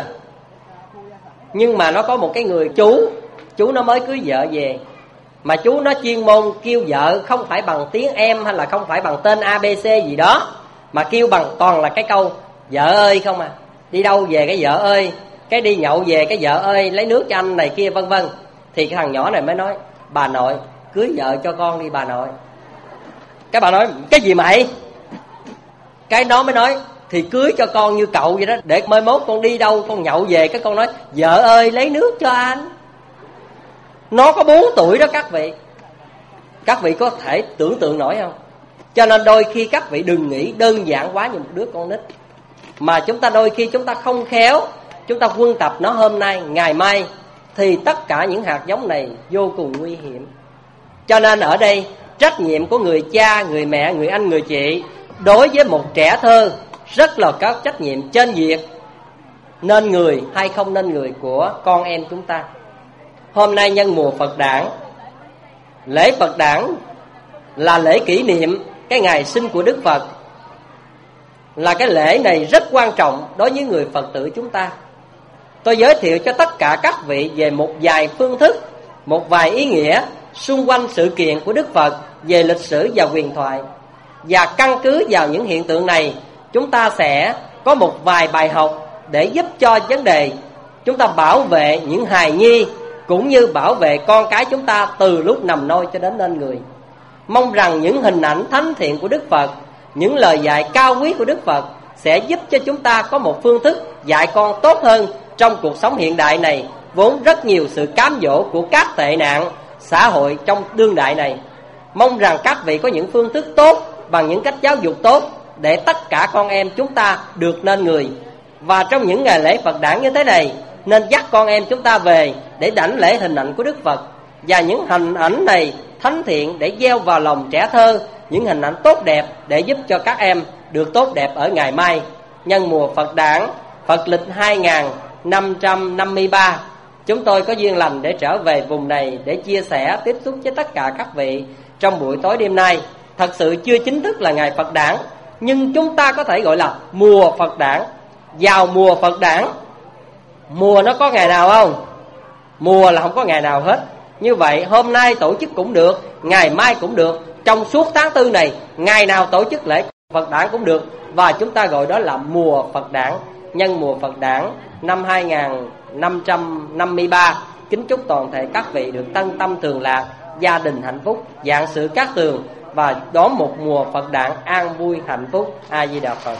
Nhưng mà nó có một cái người chú, chú nó mới cưới vợ về. Mà chú nó chuyên môn kêu vợ không phải bằng tiếng em hay là không phải bằng tên a bê xê gì đó, mà kêu bằng toàn là cái câu vợ ơi không à. Đi đâu về cái vợ ơi, cái đi nhậu về cái vợ ơi, lấy nước cho anh này kia vân vân. Thì cái thằng nhỏ này mới nói: bà nội cưới vợ cho con đi bà nội. Cái bà nói: cái gì mày? Cái nó mới nói: thì cưới cho con như cậu vậy đó, để mai mốt con đi đâu con nhậu về cái con nói vợ ơi lấy nước cho anh. Nó có bốn tuổi đó các vị. Các vị có thể tưởng tượng nổi không? Cho nên đôi khi các vị đừng nghĩ đơn giản quá như một đứa con nít, mà chúng ta đôi khi chúng ta không khéo, chúng ta quân tập nó hôm nay ngày mai, thì tất cả những hạt giống này vô cùng nguy hiểm. Cho nên ở đây trách nhiệm của người cha, người mẹ, người anh, người chị đối với một trẻ thơ rất là có trách nhiệm trên việc nên người hay không nên người của con em chúng ta. Hôm nay nhân mùa Phật đản, lễ Phật đản là lễ kỷ niệm cái ngày sinh của Đức Phật, là cái lễ này rất quan trọng đối với người Phật tử chúng ta. Tôi giới thiệu cho tất cả các vị về một vài phương thức, một vài ý nghĩa xung quanh sự kiện của Đức Phật về lịch sử và huyền thoại. Và căn cứ vào những hiện tượng này, chúng ta sẽ có một vài bài học để giúp cho vấn đề chúng ta bảo vệ những hài nhi, cũng như bảo vệ con cái chúng ta từ lúc nằm nôi cho đến nên người. Mong rằng những hình ảnh thánh thiện của Đức Phật, những lời dạy cao quý của Đức Phật sẽ giúp cho chúng ta có một phương thức dạy con tốt hơn trong cuộc sống hiện đại này, vốn rất nhiều sự cám dỗ của các tệ nạn xã hội trong đương đại này. Mong rằng các vị có những phương thức tốt bằng những cách giáo dục tốt để tất cả con em chúng ta được nên người. Và trong những ngày lễ Phật đản như thế này, nên dắt con em chúng ta về để đảnh lễ hình ảnh của Đức Phật. Và những hình ảnh này thánh thiện để gieo vào lòng trẻ thơ những hình ảnh tốt đẹp để giúp cho các em được tốt đẹp ở ngày mai. Nhân mùa Phật đản Phật lịch hai nghìn năm trăm năm mươi ba, chúng tôi có duyên lành để trở về vùng này để chia sẻ, tiếp xúc với tất cả các vị trong buổi tối đêm nay. Thật sự chưa chính thức là ngày Phật đản, nhưng chúng ta có thể gọi là mùa Phật đản. Vào mùa Phật đản, mùa nó có ngày nào không? Mùa là không có ngày nào hết. Như vậy hôm nay tổ chức cũng được, ngày mai cũng được, trong suốt tháng tư này ngày nào tổ chức lễ Phật đản cũng được. Và chúng ta gọi đó là mùa Phật đản. Nhân mùa Phật đản năm hai nghìn năm trăm năm mươi ba, kính chúc toàn thể các vị được tân tâm thường lạc, gia đình hạnh phúc, vạn sự cát tường, và đón một mùa Phật đản an vui hạnh phúc. A Di Đà Phật.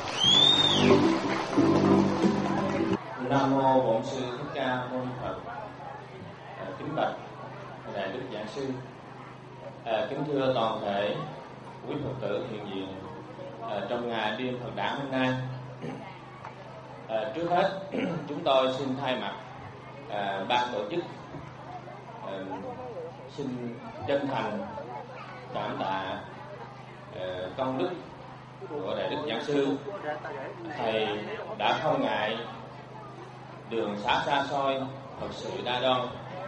Nam mô Bổn Sư Thích Ca Mâu Ni Phật. À, kính bạch đại đức giảng sư, à, kính thưa toàn thể quý Phật tử hiện diện à, trong ngày đêm Phật đản hôm nay. À, trước hết chúng tôi xin thay mặt à, ban tổ chức à, xin chân thành cảm tạ à, công đức của đại đức giảng sư. Thầy đã không ngại đường xá xa xôi, thật sự đa đoan,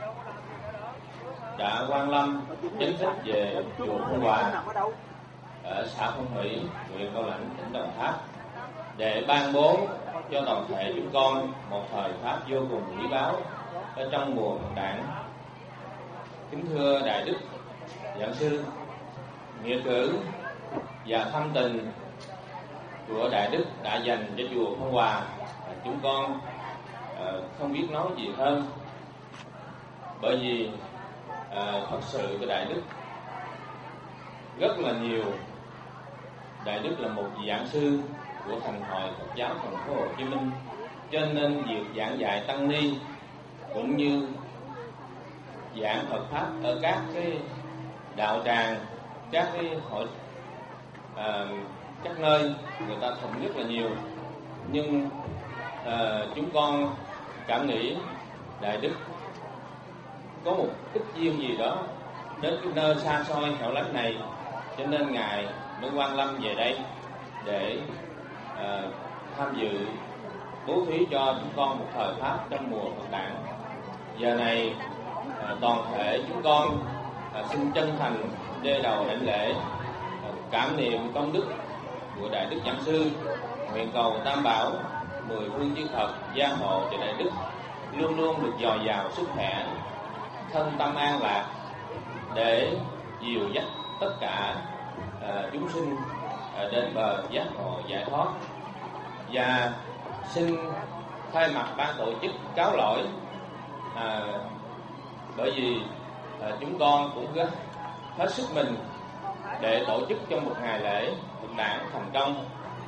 đã quan lâm chính thức về chùa Phong Hòa ở xã Phong Thủy, huyện Cao Lãnh, tỉnh Đồng Tháp, để ban bố cho toàn thể chúng con một thời pháp vô cùng quý báu ở trong mùa Phật đản. Kính thưa đại đức giảng sư, nghĩa cử và thâm tình của đại đức đã dành cho chùa Phong Hòa, chúng con uh, không biết nói gì hơn, bởi vì uh, thật sự của đại đức rất là nhiều. Đại đức là một giảng sư của Thành hội Phật giáo thành phố Hồ Chí Minh, cho nên việc giảng dạy tăng ni cũng như giảng Phật pháp ở các cái đạo tràng, các cái hội à, các nơi người ta thống nhất là nhiều. Nhưng à, chúng con cảm nghĩ đại đức có một ít duyên gì đó đến cái nơi xa xôi hẻo lánh này, cho nên ngài mới quan lâm về đây để à, tham dự bố thí cho chúng con một thời pháp trong mùa Phật đản. Giờ này à, toàn thể chúng con à, xin chân thành đê đầu đảnh lễ, à, cảm niệm công đức của đại đức giảng sư, nguyện cầu Tam Bảo mười phương chư Phật gia hộ cho đại đức luôn luôn được dồi dào sức khỏe, thân tâm an lạc, để dìu dắt tất cả à, chúng sinh à, đến bờ giác ngộ giải thoát. Và xin thay mặt ban tổ chức cáo lỗi, à, bởi vì à, chúng con cũng rất hết sức mình để tổ chức trong một ngày lễ Phật đản thành công,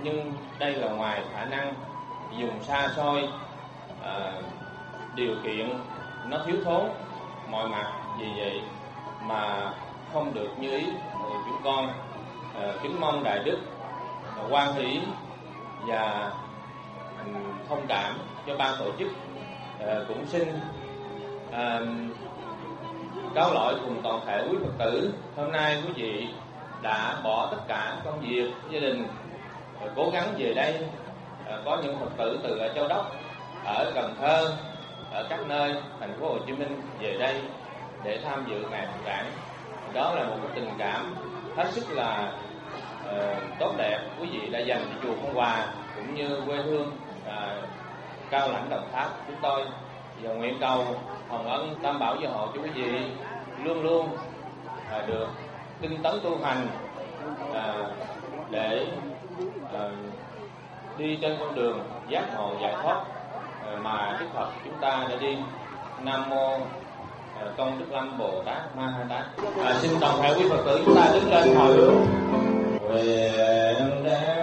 nhưng đây là ngoài khả năng, dùng xa xôi, à, điều kiện nó thiếu thốn mọi mặt, vì vậy mà không được như ý của chúng con. À, kính mong Đại Đức à, hoan hỷ và um, thông cảm cho ban tổ chức. À, cũng xin à, cáo lỗi cùng toàn thể quý Phật tử. Hôm nay quý vị đã bỏ tất cả công việc gia đình, à, cố gắng về đây. À, có những Phật tử từ ở Châu Đốc, ở Cần Thơ, ở các nơi thành phố Hồ Chí Minh về đây để tham dự ngày Phật đản. Đó là một cái tình cảm hết sức là uh, tốt đẹp quý vị đã dành cho chùa Phong Hòa cũng như quê hương uh, Cao Lãnh Đồng Tháp chúng tôi. Và nguyện cầu hồng ân tam bảo gia hộ cho quý vị luôn luôn uh, được tinh tấn tu hành uh, để uh, đi trên con đường giác ngộ giải thoát uh, mà Đức Phật chúng ta đã đi. Nam mô Công Đức Lâm Bồ Tát Ma Ha Tát. À, xin toàn thể quý Phật tử chúng ta đứng lên hồi hướng. Nguyện